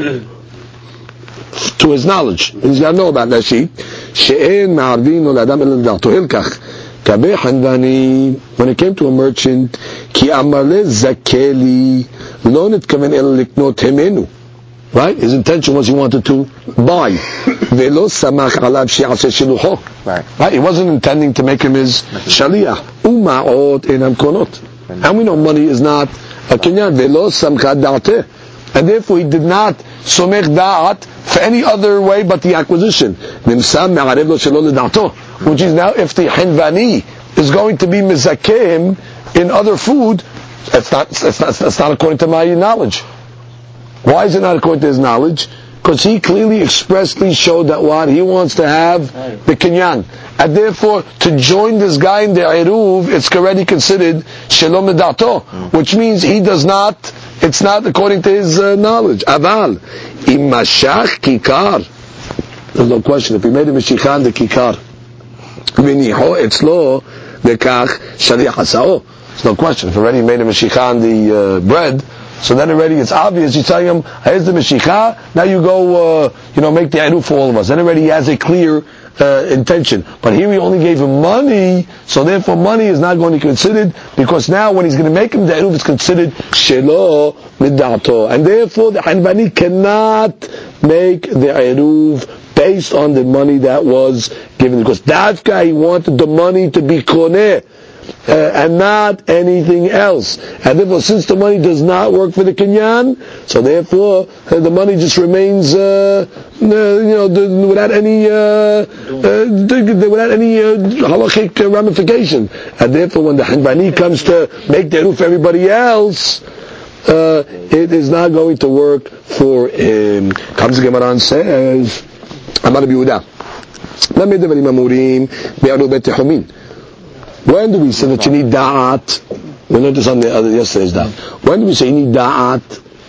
to his knowledge. He's got to know about that sheet. She'en ma'adin la'adam ele medato. Hilkach. Kabeh hanvani, when it came to a merchant, ki amale zakeli, lo nitkaven el liknot hemenu. Right? His intention was he wanted to buy. Velo samach alav she'aseh shilucho. Right. Right? He wasn't intending to make him his shaliach. Uma'ot enam konot. And we know money is not a kinyan. Velo samcha da'ateh. And therefore he did not somech da'at for any other way but the acquisition. Nimsam me'arev lo shelo leda'ato. Which is now, if the hinvani is going to be mizakeim in other food, it's not, it's not, it's not according to my knowledge. Why is it not according to his knowledge? Because he clearly expressly showed that what he wants to have the kinyan, and therefore to join this guy in the eruv, it's already considered shalom medato, which means he does not. It's not according to his uh, knowledge. Aval imashach kikar. There's no question. If he made a mishichan the kikar, v'niho etzlo lekach shaliach hasao. There's no question. If already made a mishichan the uh, bread. So then already it's obvious. You're telling him, here's the Meshikha, now you go, uh, you know, make the Eruv for all of us. Then already he has a clear uh, intention. But here we only gave him money, so therefore money is not going to be considered, because now when he's going to make him the Eruv, it's considered Shelo Midato. And therefore the Hanbani cannot make the Eruv based on the money that was given. Because that guy, he wanted the money to be Koneh. Uh, and not anything else. And therefore, since the money does not work for the kinyan, so therefore uh, the money just remains, uh, uh, you know, the, without any, uh, uh, the, without any uh, halachic uh, ramification. And therefore, when the hanbani comes to make the eruv for everybody else, uh, it is not going to work for him. Comes the Gemara and says, Amar Yehuda, "Lama devarim amurim be'arubet tehumin." When do we say that you need da'at? We learned this on the other yesterday's da'at. When do we say you need da'at?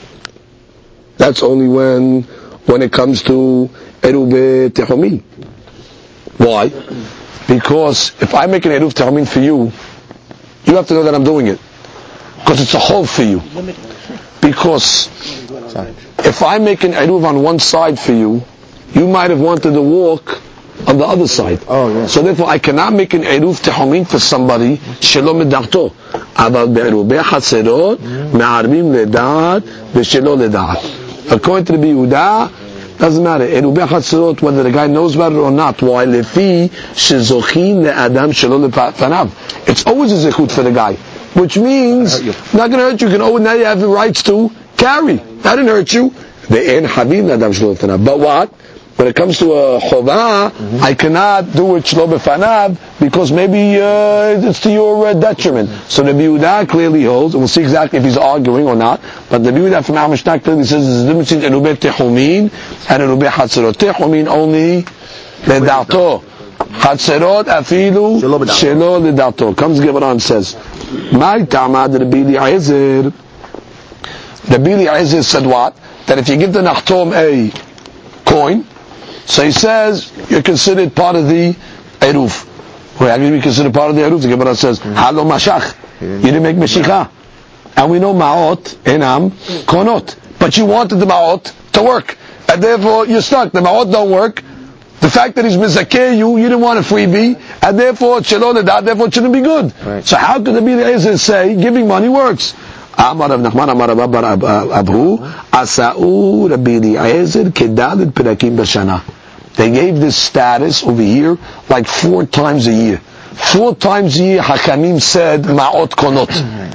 That's only when when it comes to eruv tehumin. Why? Because if I make an eruv tehumin for you, you have to know that I'm doing it. Because it's a whole for you. Because if I make an eruv on one side for you, you might have wanted to walk on the other side. Oh, yeah. So therefore I cannot make an eruv tehumin for somebody shelo medarto. Aval be'eruvei chaserot me'arvim ledat ve'shelo ledat. According to the Yehuda, doesn't matter. Eruvei chaserot, whether the guy knows about it or not. Why? Lefi shezochin le'adam shelo lefanav. It's always a zechut for the guy, which means not going to hurt you. You can always, now you have the rights to carry. That didn't hurt you. Ve'en havim le'adam shelo lefanav. But what? When it comes to a chovah, mm-hmm. I cannot do it shlo b'fanav because maybe uh, it's to your uh, detriment. So Rabbi Yehuda clearly holds, and we'll see exactly if he's arguing or not, but Rabbi Yehuda from Mishnah clearly says there's a difference between Erubeh Tehumin and Erubeh Hatzerot. Tehumin only ledarto. Hatzerot afilu shelo ledarto. Comes Gemara and says, My Tamad Rabbi Eliezer. Rabbi Eliezer said what? That if you give the Nachtom a coin, so he says you're considered part of the Eruv. Well, how can you be considered part of the Eruv? The Gemara says, Halo Mashach. You didn't make Meshicha. And we know Ma'ot, Enam, Konot. But you wanted the Ma'ot to work. And therefore you're stuck. The Ma'ot don't work. The fact that he's Mizakeh you, you didn't want a freebie. And therefore, Shelo Ledat, therefore it shouldn't be good. Right. So how could the Eliezer say giving money works? Amar Rav Nachman, Amar Rav Abhu, Asa'u Rabbi Eliezer Kedalit Perakim B'Shana. They gave this status over here like four times a year. Four times a year, Hakamim said Ma'ot Konot.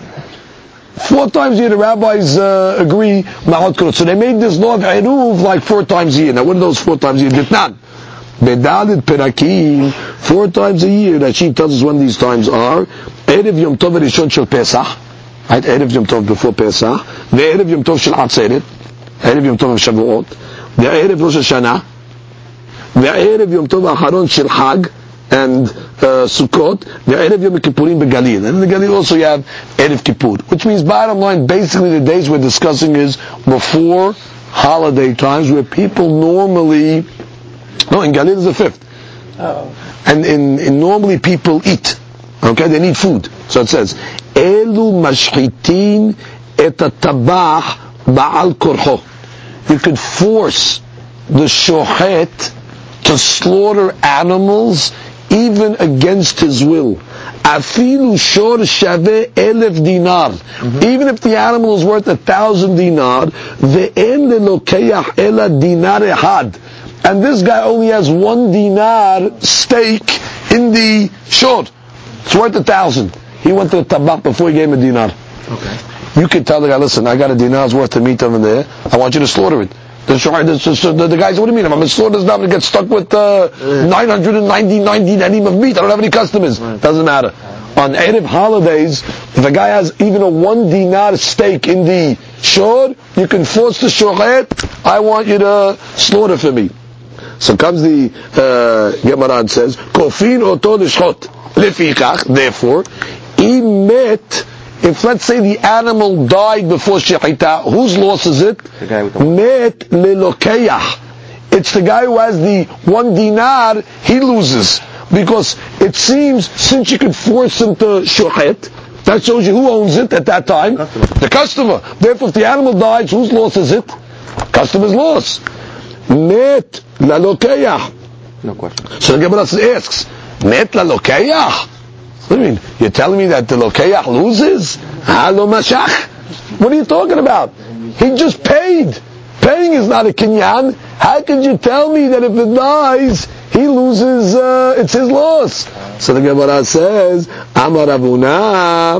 Four times a year, the rabbis uh, agree Ma'ot Konot. So they made this law of Eruv like four times a year. Now what are those four times a year? Ditnan. Bedalit Perakim, four times a year. That she tells us when these times are. Erev Yom Tov Rishon Shel Pesach. Right? Erev Yom Tov before Pesach. Ve'erev Yom Tov Shel Atzeret. Erev Yom Tov of Shavuot. Ve'erev Rosh Hashanah. Ve'erev Yom Tov Acharon Shel Hag and uh, Sukkot. Ve'erev Yom Kippurim Begalil. And in the Galil also you have Erev Kippur. Which means bottom line, basically the days we're discussing is before holiday times where people normally, no, in Galil is the fifth. Oh. And in, in normally people eat. Okay, they need food. So it says, Elu mashchitin et tabach ba'al korcho. You could force the shochet to slaughter animals even against his will. Afilu shor shaveh elef dinar. Even if the animal is worth a thousand dinar, ve'en lelokeach ela dinar ehad. And this guy only has one dinar stake in the shor. It's worth a thousand. He went to the tabak before he gave him a dinar. Okay. You can tell the guy, listen, I got a dinar's worth of meat over there. I want you to slaughter it. The, the, the, the guy said, what do you mean? I'm going to slaughter this now. I'm going to get stuck with uh, nine hundred ninety-nine dinim of meat. I don't have any customers. Right. Doesn't matter. On Erev holidays, if a guy has even a one dinar stake in the shor, you can force the shochet. I want you to slaughter for me. So comes the uh, Gemara and says, Kofin oto lishchot. Lefikach, therefore, imet, if let's say the animal died before shechita, whose loss is it? Met lelokeyach. It's the guy who has the one dinar, he loses. Because it seems, since you could force him to shochet, that shows you who owns it at that time? Customer. The customer. Therefore, if the animal dies, whose loss is it? Customer's loss. Met lelokeyach. No question. So the Gemara asks, Met la lokeyach? What do you mean? You're telling me that the lokeyach loses? Halo mashach? What are you talking about? He just paid. Paying is not a kinyan. How could you tell me that if it dies, he loses, uh, it's his loss? So the Gemara says, Amar Avuna,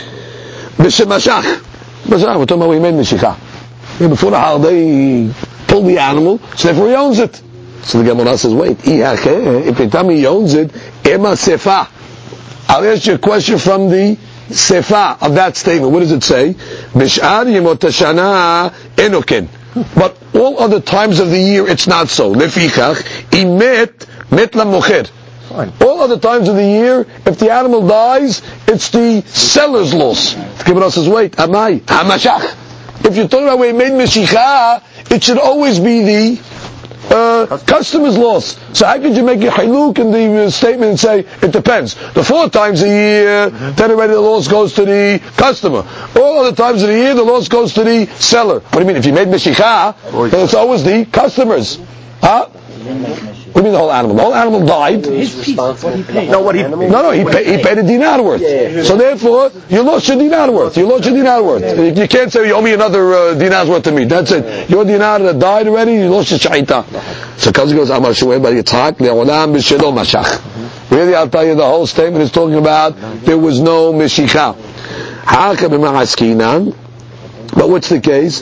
B'shem mashach. Mashach, we're talking about we made Meshicha. Before the holiday, he pulled the animal, so therefore he owns it. So the Gemara says, wait, if you tell me he owns it, Ema Sefa. I'll ask you a question from the Sefa of that statement. What does it say? Bish'ar Yemot HaShana Enoken. But all other times of the year, it's not so. Lefichach, Imet, Met La Mocher. All other times of the year, if the animal dies, it's the seller's loss. The Gemara says, wait, Amai, Hamashach. If you're talking about where he made Meshicha, it should always be the Uh, customer's loss. So how could you make a haluk in the uh, statement and say it depends? The four times a year, mm-hmm. then already the loss goes to the customer. All other times of the year, the loss goes to the seller. What do you mean? If you made meshicha, then it's always the customers. Huh? What do you mean the whole animal? The whole animal died. His piece. What he paid. No, what he no no he paid he paid a dinar worth. Yeah. So therefore you lost your dinar worth. You lost your dinar worth. You, you can't say you owe me another uh, dinar's worth to me. That's it. Your dinar that died already. You lost your shayita. So Kazi goes Amar Shuay Bar Yitzhak le'olam b'shelo mashach. Really, I'll tell you the whole statement is talking about there was no meshicha. Haka b'ma'askinan. But what's the case?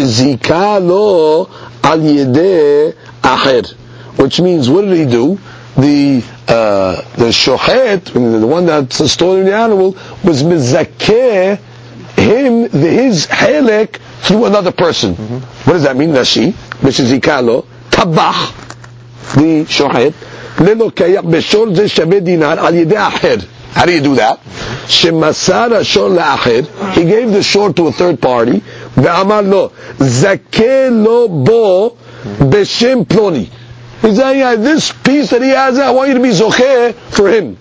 B'shezika lo al yedeh acher. Which means, what did he do? the uh, the shochet, the one that's stolen the animal, was mizakeh him, the, his halek through another person. Mm-hmm. What does that mean? Nashi, which is ikalo, tabach, the shochet, lelo kayak beshor ze shaveh dinar al yedei acher. How do you do that? Shemasara shor la'acher, he gave the shor to a third party, ve'amar lo, zakeh lo bo beshem ploni. He's saying, yeah, this piece that he has, I want you to be zocheh for him.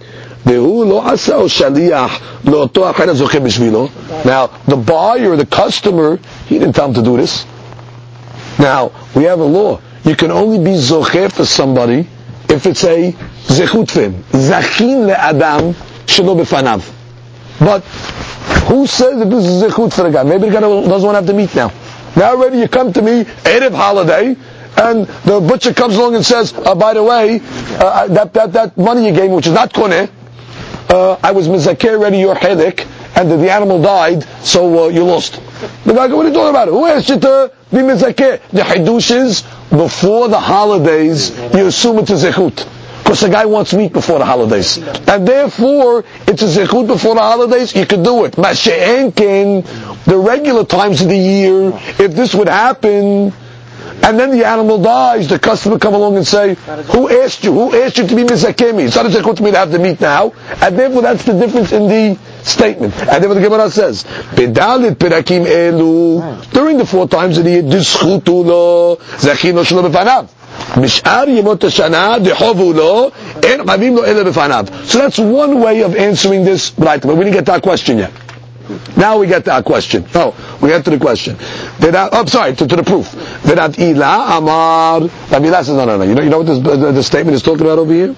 Now, the buyer, the customer, he didn't tell him to do this. Now, we have a law. You can only be zocheh for somebody if it's a zechut for him. Zachin le'adam shelo befanav. But who says that this is zechut for the guy? Maybe the guy doesn't want to have the meat now. Now already you come to me, Erev holiday, and the butcher comes along and says, uh, by the way, uh, that, that, that money you gave me, which is not koneh, uh, I was mizakeh ready your helik, and the, the animal died, so uh, you lost. The guy goes, what are you talking about? Who asked you to be mizakeh? The hidush is, before the holidays, you assume it's a zechut. Because the guy wants meat before the holidays. And therefore, it's a zechut before the holidays, you could do it. Mashe'enkin, the regular times of the year, if this would happen, and then the animal dies, the customer come along and say, who asked you? Who asked you to be mizakemi? It's not a zechut to me to have the meat now. And therefore that's the difference in the statement. And then the Gemara says, Pedalit perakim elu, during the four times of the year, dischutu lo, zachino shelo befanav. Mish'ar yemot hashana, dehovu lo, en chavim lo ele befanav. So that's one way of answering this, right? But we didn't get to our question yet. Now we get to our question. No, we get to the question. Oh, I'm sorry, to, to the proof. Vedat ila amar. Rabbi Ila says, no, no, no. You know, you know what this, the, the statement is talking about over here?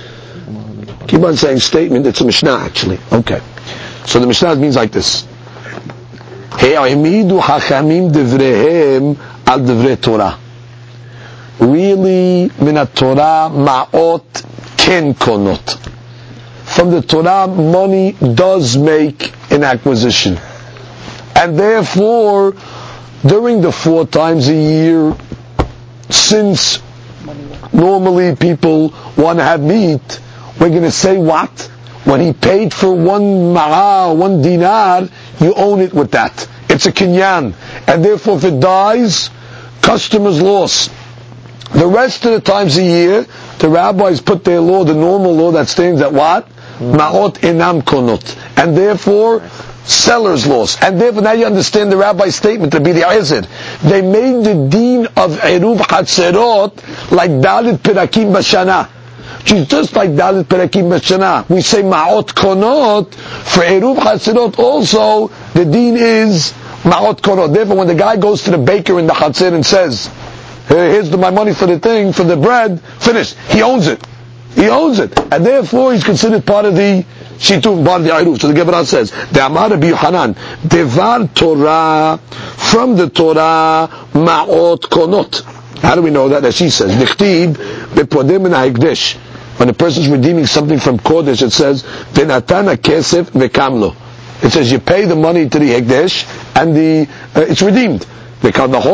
Keep on saying statement. It's a Mishnah, actually. Okay. So the Mishnah means like this. He'amidu hachamim devrehem al devrei Torah. Really, minat Torah ma'ot ken konot. From the Torah, money does make an acquisition. And therefore, during the four times a year, since normally people want to have meat, we're going to say what? When he paid for one ma'ah, one dinar, you own it with that. It's a kinyan. And therefore, if it dies, customer's loss. The rest of the times a year, the rabbis put their law, the normal law that stands at what? Ma'ot enam konot. And therefore, seller's loss. And therefore, now you understand the rabbi's statement to be the Ezed. They made the deen of Eruv Hatzerot like Dalit Perakim Bashana. Which is just like Dalit Perakim Bashana. We say Ma'ot konot. For Eruv Hatzerot also, the deen is Ma'ot konot. Therefore, when the guy goes to the baker in the Hatzer and says, here's the, my money for the thing, for the bread, finished. He owns it. He owns it. And therefore he's considered part of the Shitum, part of the Eruv. So the Gemara says, the Amar Rabbi Yochanan, Devar Torah, from the Torah, Ma'ot Konot. How do we know that? As she says, Nichtib, Bepodem in HaHekdesh. When a person's redeeming something from Kodesh, it says, Venatana Kesef Vekamlo. It says you pay the money to the Hekdesh, and the uh, it's redeemed. If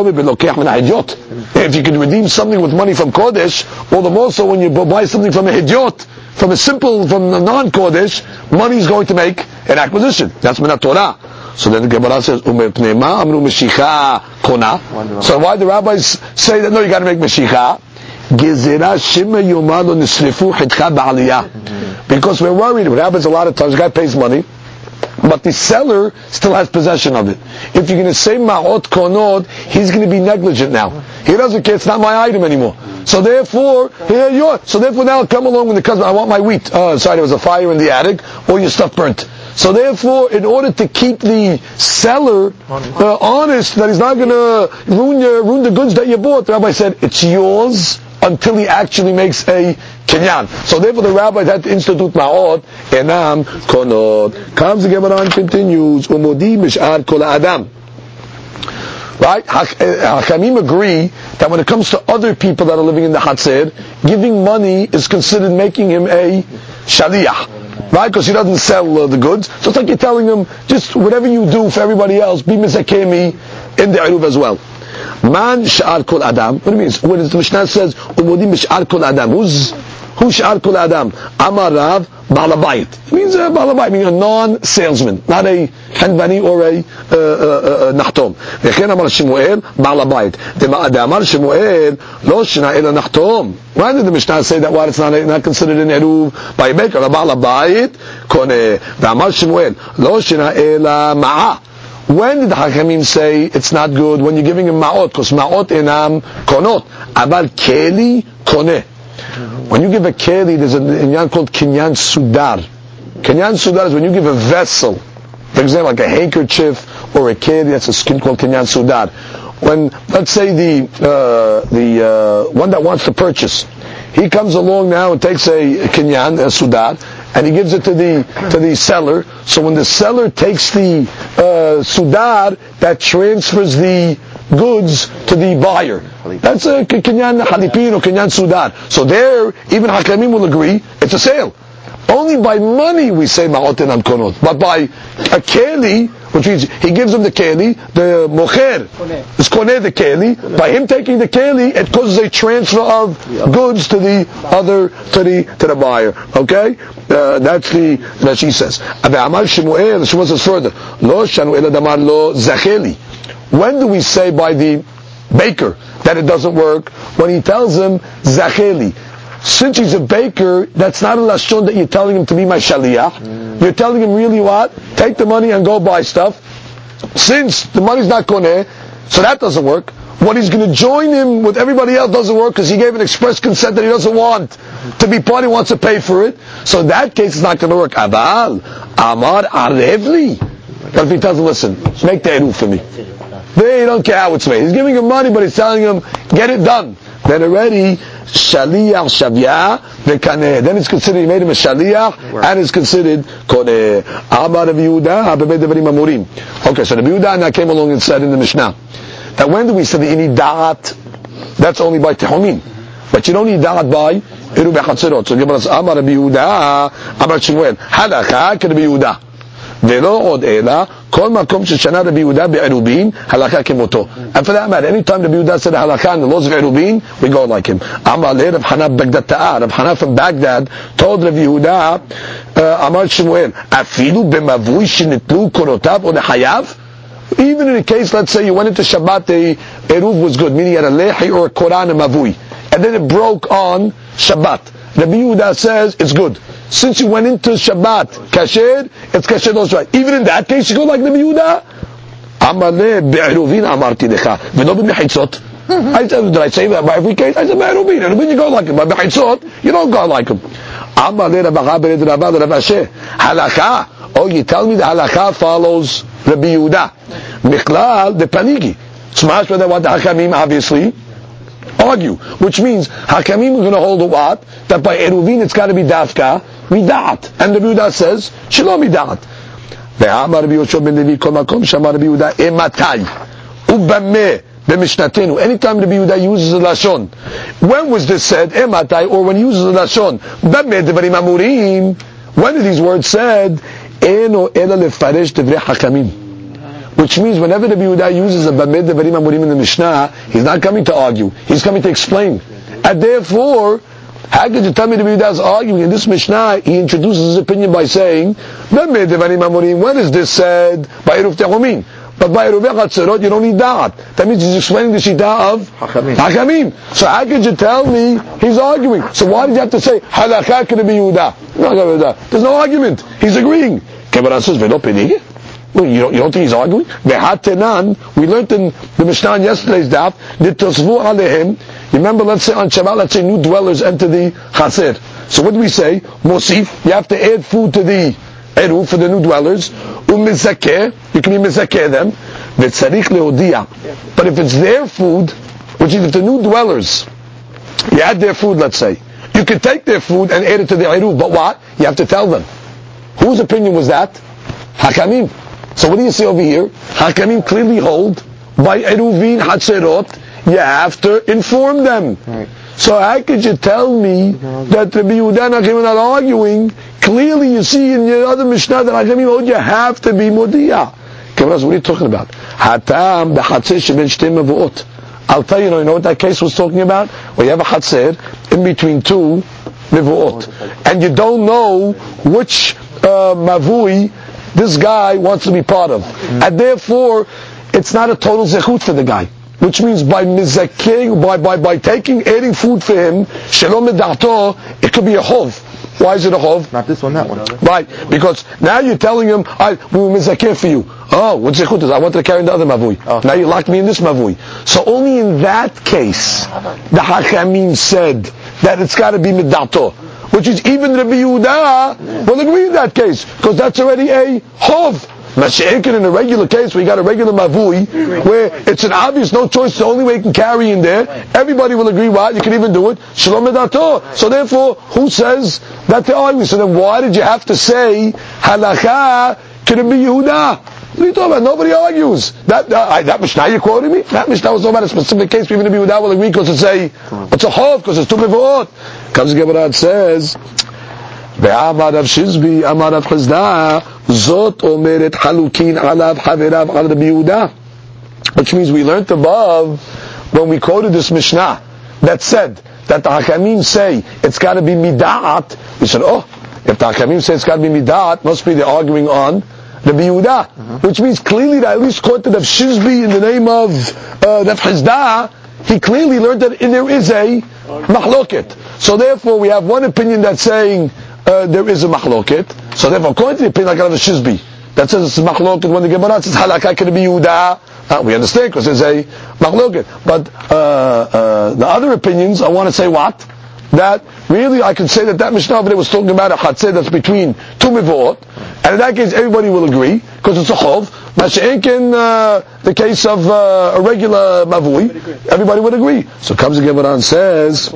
you can redeem something with money from Kodesh, all the more so when you buy something from a Hidyot, from a simple, from a non-Kodesh, money is going to make an acquisition. That's Minat Torah. So then the Gemara says, so why the rabbis say that, no, you got to make Meshicha? Because we're worried. What happens a lot of times, the guy pays money, but the seller still has possession of it. If you're going to say ma'ot konot, he's going to be negligent now. He doesn't care, it's not my item anymore. So therefore, here you are. So therefore now come along with the customer, I want my wheat. Oh, sorry, there was a fire in the attic, or your stuff burnt. So therefore, in order to keep the seller uh, honest, that he's not going to ruin your, ruin the goods that you bought, the rabbi said, it's yours until he actually makes a kinyan. So therefore the rabbis had to institute ma'ot enam konot. Comes the Gemara and continues, umodi mish'ar kol adam. Right? Hachamim agree that when it comes to other people that are living in the Hatzer, giving money is considered making him a shaliyah. Right? Because he doesn't sell uh, the goods. So it's like you're telling him, just whatever you do for everybody else, be mizakemi in the Eruv as well. Man sh'ar kol adam. What do you mean? When the Mishnah says, umodi mish'ar kol adam, who's Hu she'ar kol adam. Amar Rav, Baal Habayit. It means a Baal Habayit, meaning a non-salesman, not a Hanbani or a uh, uh, uh, Nahtom. V'chen Amar Shemuel, Baal Habayit. Amar Shemuel, Lo Shina Ela Nahtom. Why did the Mishnah say that? Why it's not, not considered an eruv by a baker? Baal Habayit, Koneh. V'amar Shemuel, Lo Shina Ela Ma'ah. When did the Hakamim say it's not good? When you're giving him ma'ot, because ma'ot enam konot. Aval keli koneh. When you give a keli, there's a inyan called kinyan sudar. Kinyan sudar is when you give a vessel, for example, like a handkerchief or a keli, that's a skin called kinyan sudar. When, let's say the uh, the uh, one that wants to purchase, he comes along now and takes a, a kinyan, a sudar, and he gives it to the to the seller. So when the seller takes the uh, sudar, that transfers the goods to the buyer. That's a kinyan halipin or kinyan sudar. So there, even Hakamim will agree, it's a sale. Only by money we say ma'ot enam konot. But by a keli, which means he gives him the keli, the mocher is koneh the keli. By him taking the keli, it causes a transfer of goods to the other, to the to the buyer. Okay, uh, that's the that she says. Amal Shemuel, she says further. Lo shanu ela damar lo zacheli. When do we say by the baker that it doesn't work? When he tells him zacheli. Since he's a baker, that's not a lashon that you're telling him to be my shaliyah. Mm. You're telling him really what? Take the money and go buy stuff. Since the money's not koneh, so that doesn't work. What he's going to join him with everybody else doesn't work because he gave an express consent that he doesn't want to be part, he wants to pay for it. So in that case, it's not going to work. Aval, Amar Arevli. But if he tells him, listen, make the eruv for me. They don't care how it's made. He's giving him money, but he's telling him, get it done. Then already, Shaliyah, Shavya, Vekaneh. Then it's considered, he made him a Shaliyah, and it's considered Koneh. Amar Rabbi Yehuda, Abebe Devarim Amurim. Okay, so Rabbi Yehuda now came along and said in the Mishnah, that when do we say that you need Da'at? That's only by Tehumin. But you don't need Da'at by Eruv HaChatzerot. So give us Amar Rabbi Yehuda, Amar Shemuel, Halakha ke Rabbi Yehuda. ולא עוד אלא, כל מקום ששנה רבי יהודה בעירובין, halakha כמותו. And for that matter, anytime Rabbi Yehuda said halakha and the laws of עירובין, we go like him. אמר לי רב חנה בגדד תאה, רב חנה from Baghdad told Rabbi Yehuda, אמר שמואל, אפילו במבוי שנטלו קורותיו או לחייו? Even in a case, let's say you went into Shabbat, the eruv was good, meaning you had a lehi or a koran and mavui, and then it broke on Shabbat. Rabbi Yehuda says it's good. Since you went into Shabbat kasher, it's kasher also right. Even in that case, you go like Rabbi Yehuda. Amale be'eruvin amarti lecha, v'no b'mechitzot. I said, did I say that by every case? I said be'eruvin. And when you go like him, by mechitzot, you don't go like him. Amale Rabbacha be'ed Rabba Rabba Sheh. Halakha. Oh, you tell me the halakha follows Rabbi Yehuda. Miklal the panigi. Smash whether what the Hakamim obviously argue, which means Hakamim are going to hold a what? That by Eruvin it's got to be Dafka, Midat. And Rabbi Yehuda says, Shalom Midat. Ve'amar Rabbi Yoshua ben Levi kol makom shamar Rabbi Yehuda ematay ubameh b'mishnatenu. Anytime Rabbi Yehuda uses a lashon, when was this said? Ematay, or when he uses a lashon, b'meh devarim amurim. When are these words said? Eno ela lefaresh devrei Hakamim. Which means whenever Rabbi Yehuda uses a Bamed Devarim Amurim in the Mishnah, he's not coming to argue. He's coming to explain. And therefore, how could you tell me Rabbi Yehuda is arguing? In this Mishnah, he introduces his opinion by saying, Bamed Devarim Amurim, when is this said? By Eruv Tehumin. But by Eruv HaChatzerot, you don't need Da'at. That means he's explaining the Shita of Hakamim. Hakamim. So how could you tell me he's arguing? So why did you have to say, Halakha ke Rabbi Yehuda? No, there's no argument. He's agreeing. Kebara says, Velo penige? Well, you don't, you don't think he's arguing? Ve'hatenan, we learned in the Mishnah in yesterday's daf, Nitosvu alehim. Remember, let's say on Shabbat, let's say new dwellers enter the chaser. So what do we say? Mosif, you have to add food to the eruv for the new dwellers. Umizakeh, you can be mizakeh them. Ve'tzarich leodia. But if it's their food, which is if the new dwellers, you add their food, let's say, you can take their food and add it to the eruv, but what? You have to tell them. Whose opinion was that? Hakamim. So what do you see over here? Hakamim clearly hold by Eruvin Hatzerot, you have to inform them. Right. So how could you tell me that Rabbi Yehuda and Hakamim are not arguing? Clearly you see in your other Mishnah that Hakamim hold you have to be Modiya. What are you talking about? Hatam the Hatzer sheben shtei mevuot. I'll tell you, you know what that case was talking about? Where you have a Hatzer in between two mivuot, and you don't know which uh, mavui this guy wants to be part of, mm-hmm. and therefore it's not a total zechut for the guy. Which means by mizaking, by by by taking, adding food for him, shalom medato, it could be a chov. Why is it a chov? Not this one, that one. Right, because now you're telling him, I we will mizakir for you. Oh, what zechut is? I wanted to carry the other mavui. Okay. Now you locked me in this mavui. So only in that case, the Hachamim said that it's got to be medato. Which is even Rabbi Yehuda will agree in that case, because that's already a chov. Mashiach in a regular case where you got a regular mavui, where it's an obvious no choice, it's the only way you can carry in there, everybody will agree, what? You can even do it, shalom medato. So therefore, who says that they argue? So then why did you have to say, halakha, can it be Yehuda? What are you talking about? Nobody argues. That uh, that Mishnah you're quoting me? That Mishnah was talking about a specific case, even if Yehuda will agree, because it's a, it's a chov, because it's two mivuot. Comes the Gemara and says, Ve'amar Rav Shizbi, Amar Rav Chizda, Zot omeret halukin alav haverav al Rabbi Yehuda. Which means we learned above, when we quoted this Mishnah, that said, that the Hakamim say, it's got to be mida'at. We said, oh, if the Hakamim say it's got to be mida'at, must be they're arguing on Rabbi Yehuda. Uh-huh. Which means clearly that at least quoted Rav Shizbi in the name of uh, Rav Chizda, he clearly learned that there is a mahloket. So therefore we have one opinion that's saying, Uh, there is a mahloket. So therefore, according to the opinion like Rav Shizbi, that says it's a mahloket, when the Gemara says halakha can be Yehuda, uh, we understand because there's a mahloket. But uh, uh, the other opinions, I want to say what? That really I could say that that Mishnah over there was talking about a chatzeh that's between two mivuot, and in that case everybody will agree because it's a chov. Masha'ink in uh, the case of uh, a regular mavui, everybody would agree. So comes the Gemara and says,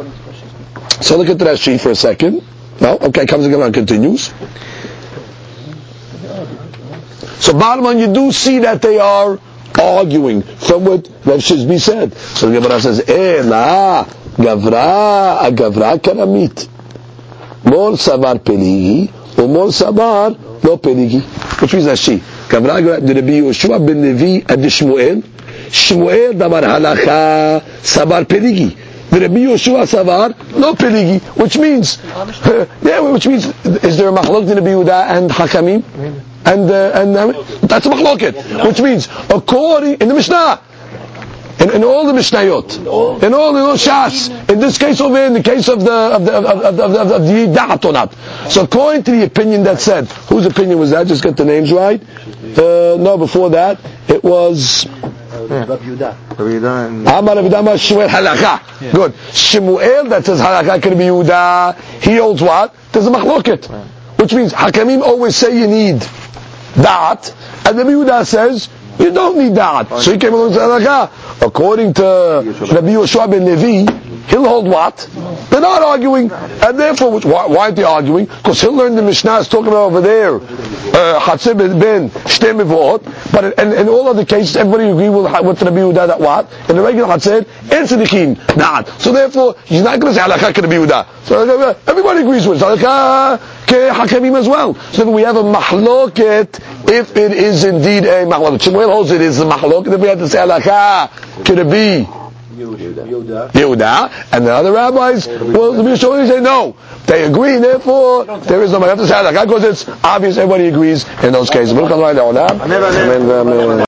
so look at the Rashi for a second. No? Okay, comes again and continues. So bottom line, you do see that they are arguing from what Rav Shizbi said. So the Gemara says, Eh, la, gavra, a gavra karamit. Mol savar peligi, or mol savar no peligi. Which means that she, gavra, the Rabbi Yoshua ben Levi, and the Shmuel, Shmuel davar halacha, savar peligi. The Rabbi Yoshua Savar, no peligi, which means, uh, yeah, which means, is there a machlok in Rabbi Yehuda and Hakamim? And, uh, and, uh, that's a machloket. Which means, according, in the Mishnah, in, in all the Mishnayot, in all the Shas, in this case over here, in the case of the, of the, of, of, of, of, of the Da'at or not. So according to the opinion that said, whose opinion was that? Just get the names right. Uh, no, before that, it was, Rabbi Yehuda. Amar Rabbi Yehuda Shmuel halakha. Good. Shmuel that says halakha can be Yehuda. He holds what? There's a machloket, which means Hakamim always say you need da'at, and Rabbi Yehuda says you don't need da'at. So he came along and said halakha. According to Rabbi Yoshua ben Levi, he'll hold what? They're not arguing, and therefore, why, why aren't they arguing? Because he'll learn the Mishnah is talking about over there, Chatzeh ben Shtei Mivot, but in, in all other cases, everybody agree with, with Rabbi Yehuda that what? In the regular Chatzeh, it's Tzadikim, not. So therefore, he's not going to say halakha can be Yehuda. So everybody agrees with it. Halakha ke Hakamim as well. So we have a mahloket if it is indeed a mahloket. Shmuel holds it is a mahloket. Then we have to say halakha can it be Yehuda. Yehuda, and the other rabbis, well, the Mishnah say no. They agree, therefore, there is no, I have to say halakha because it's obvious everybody agrees in those cases.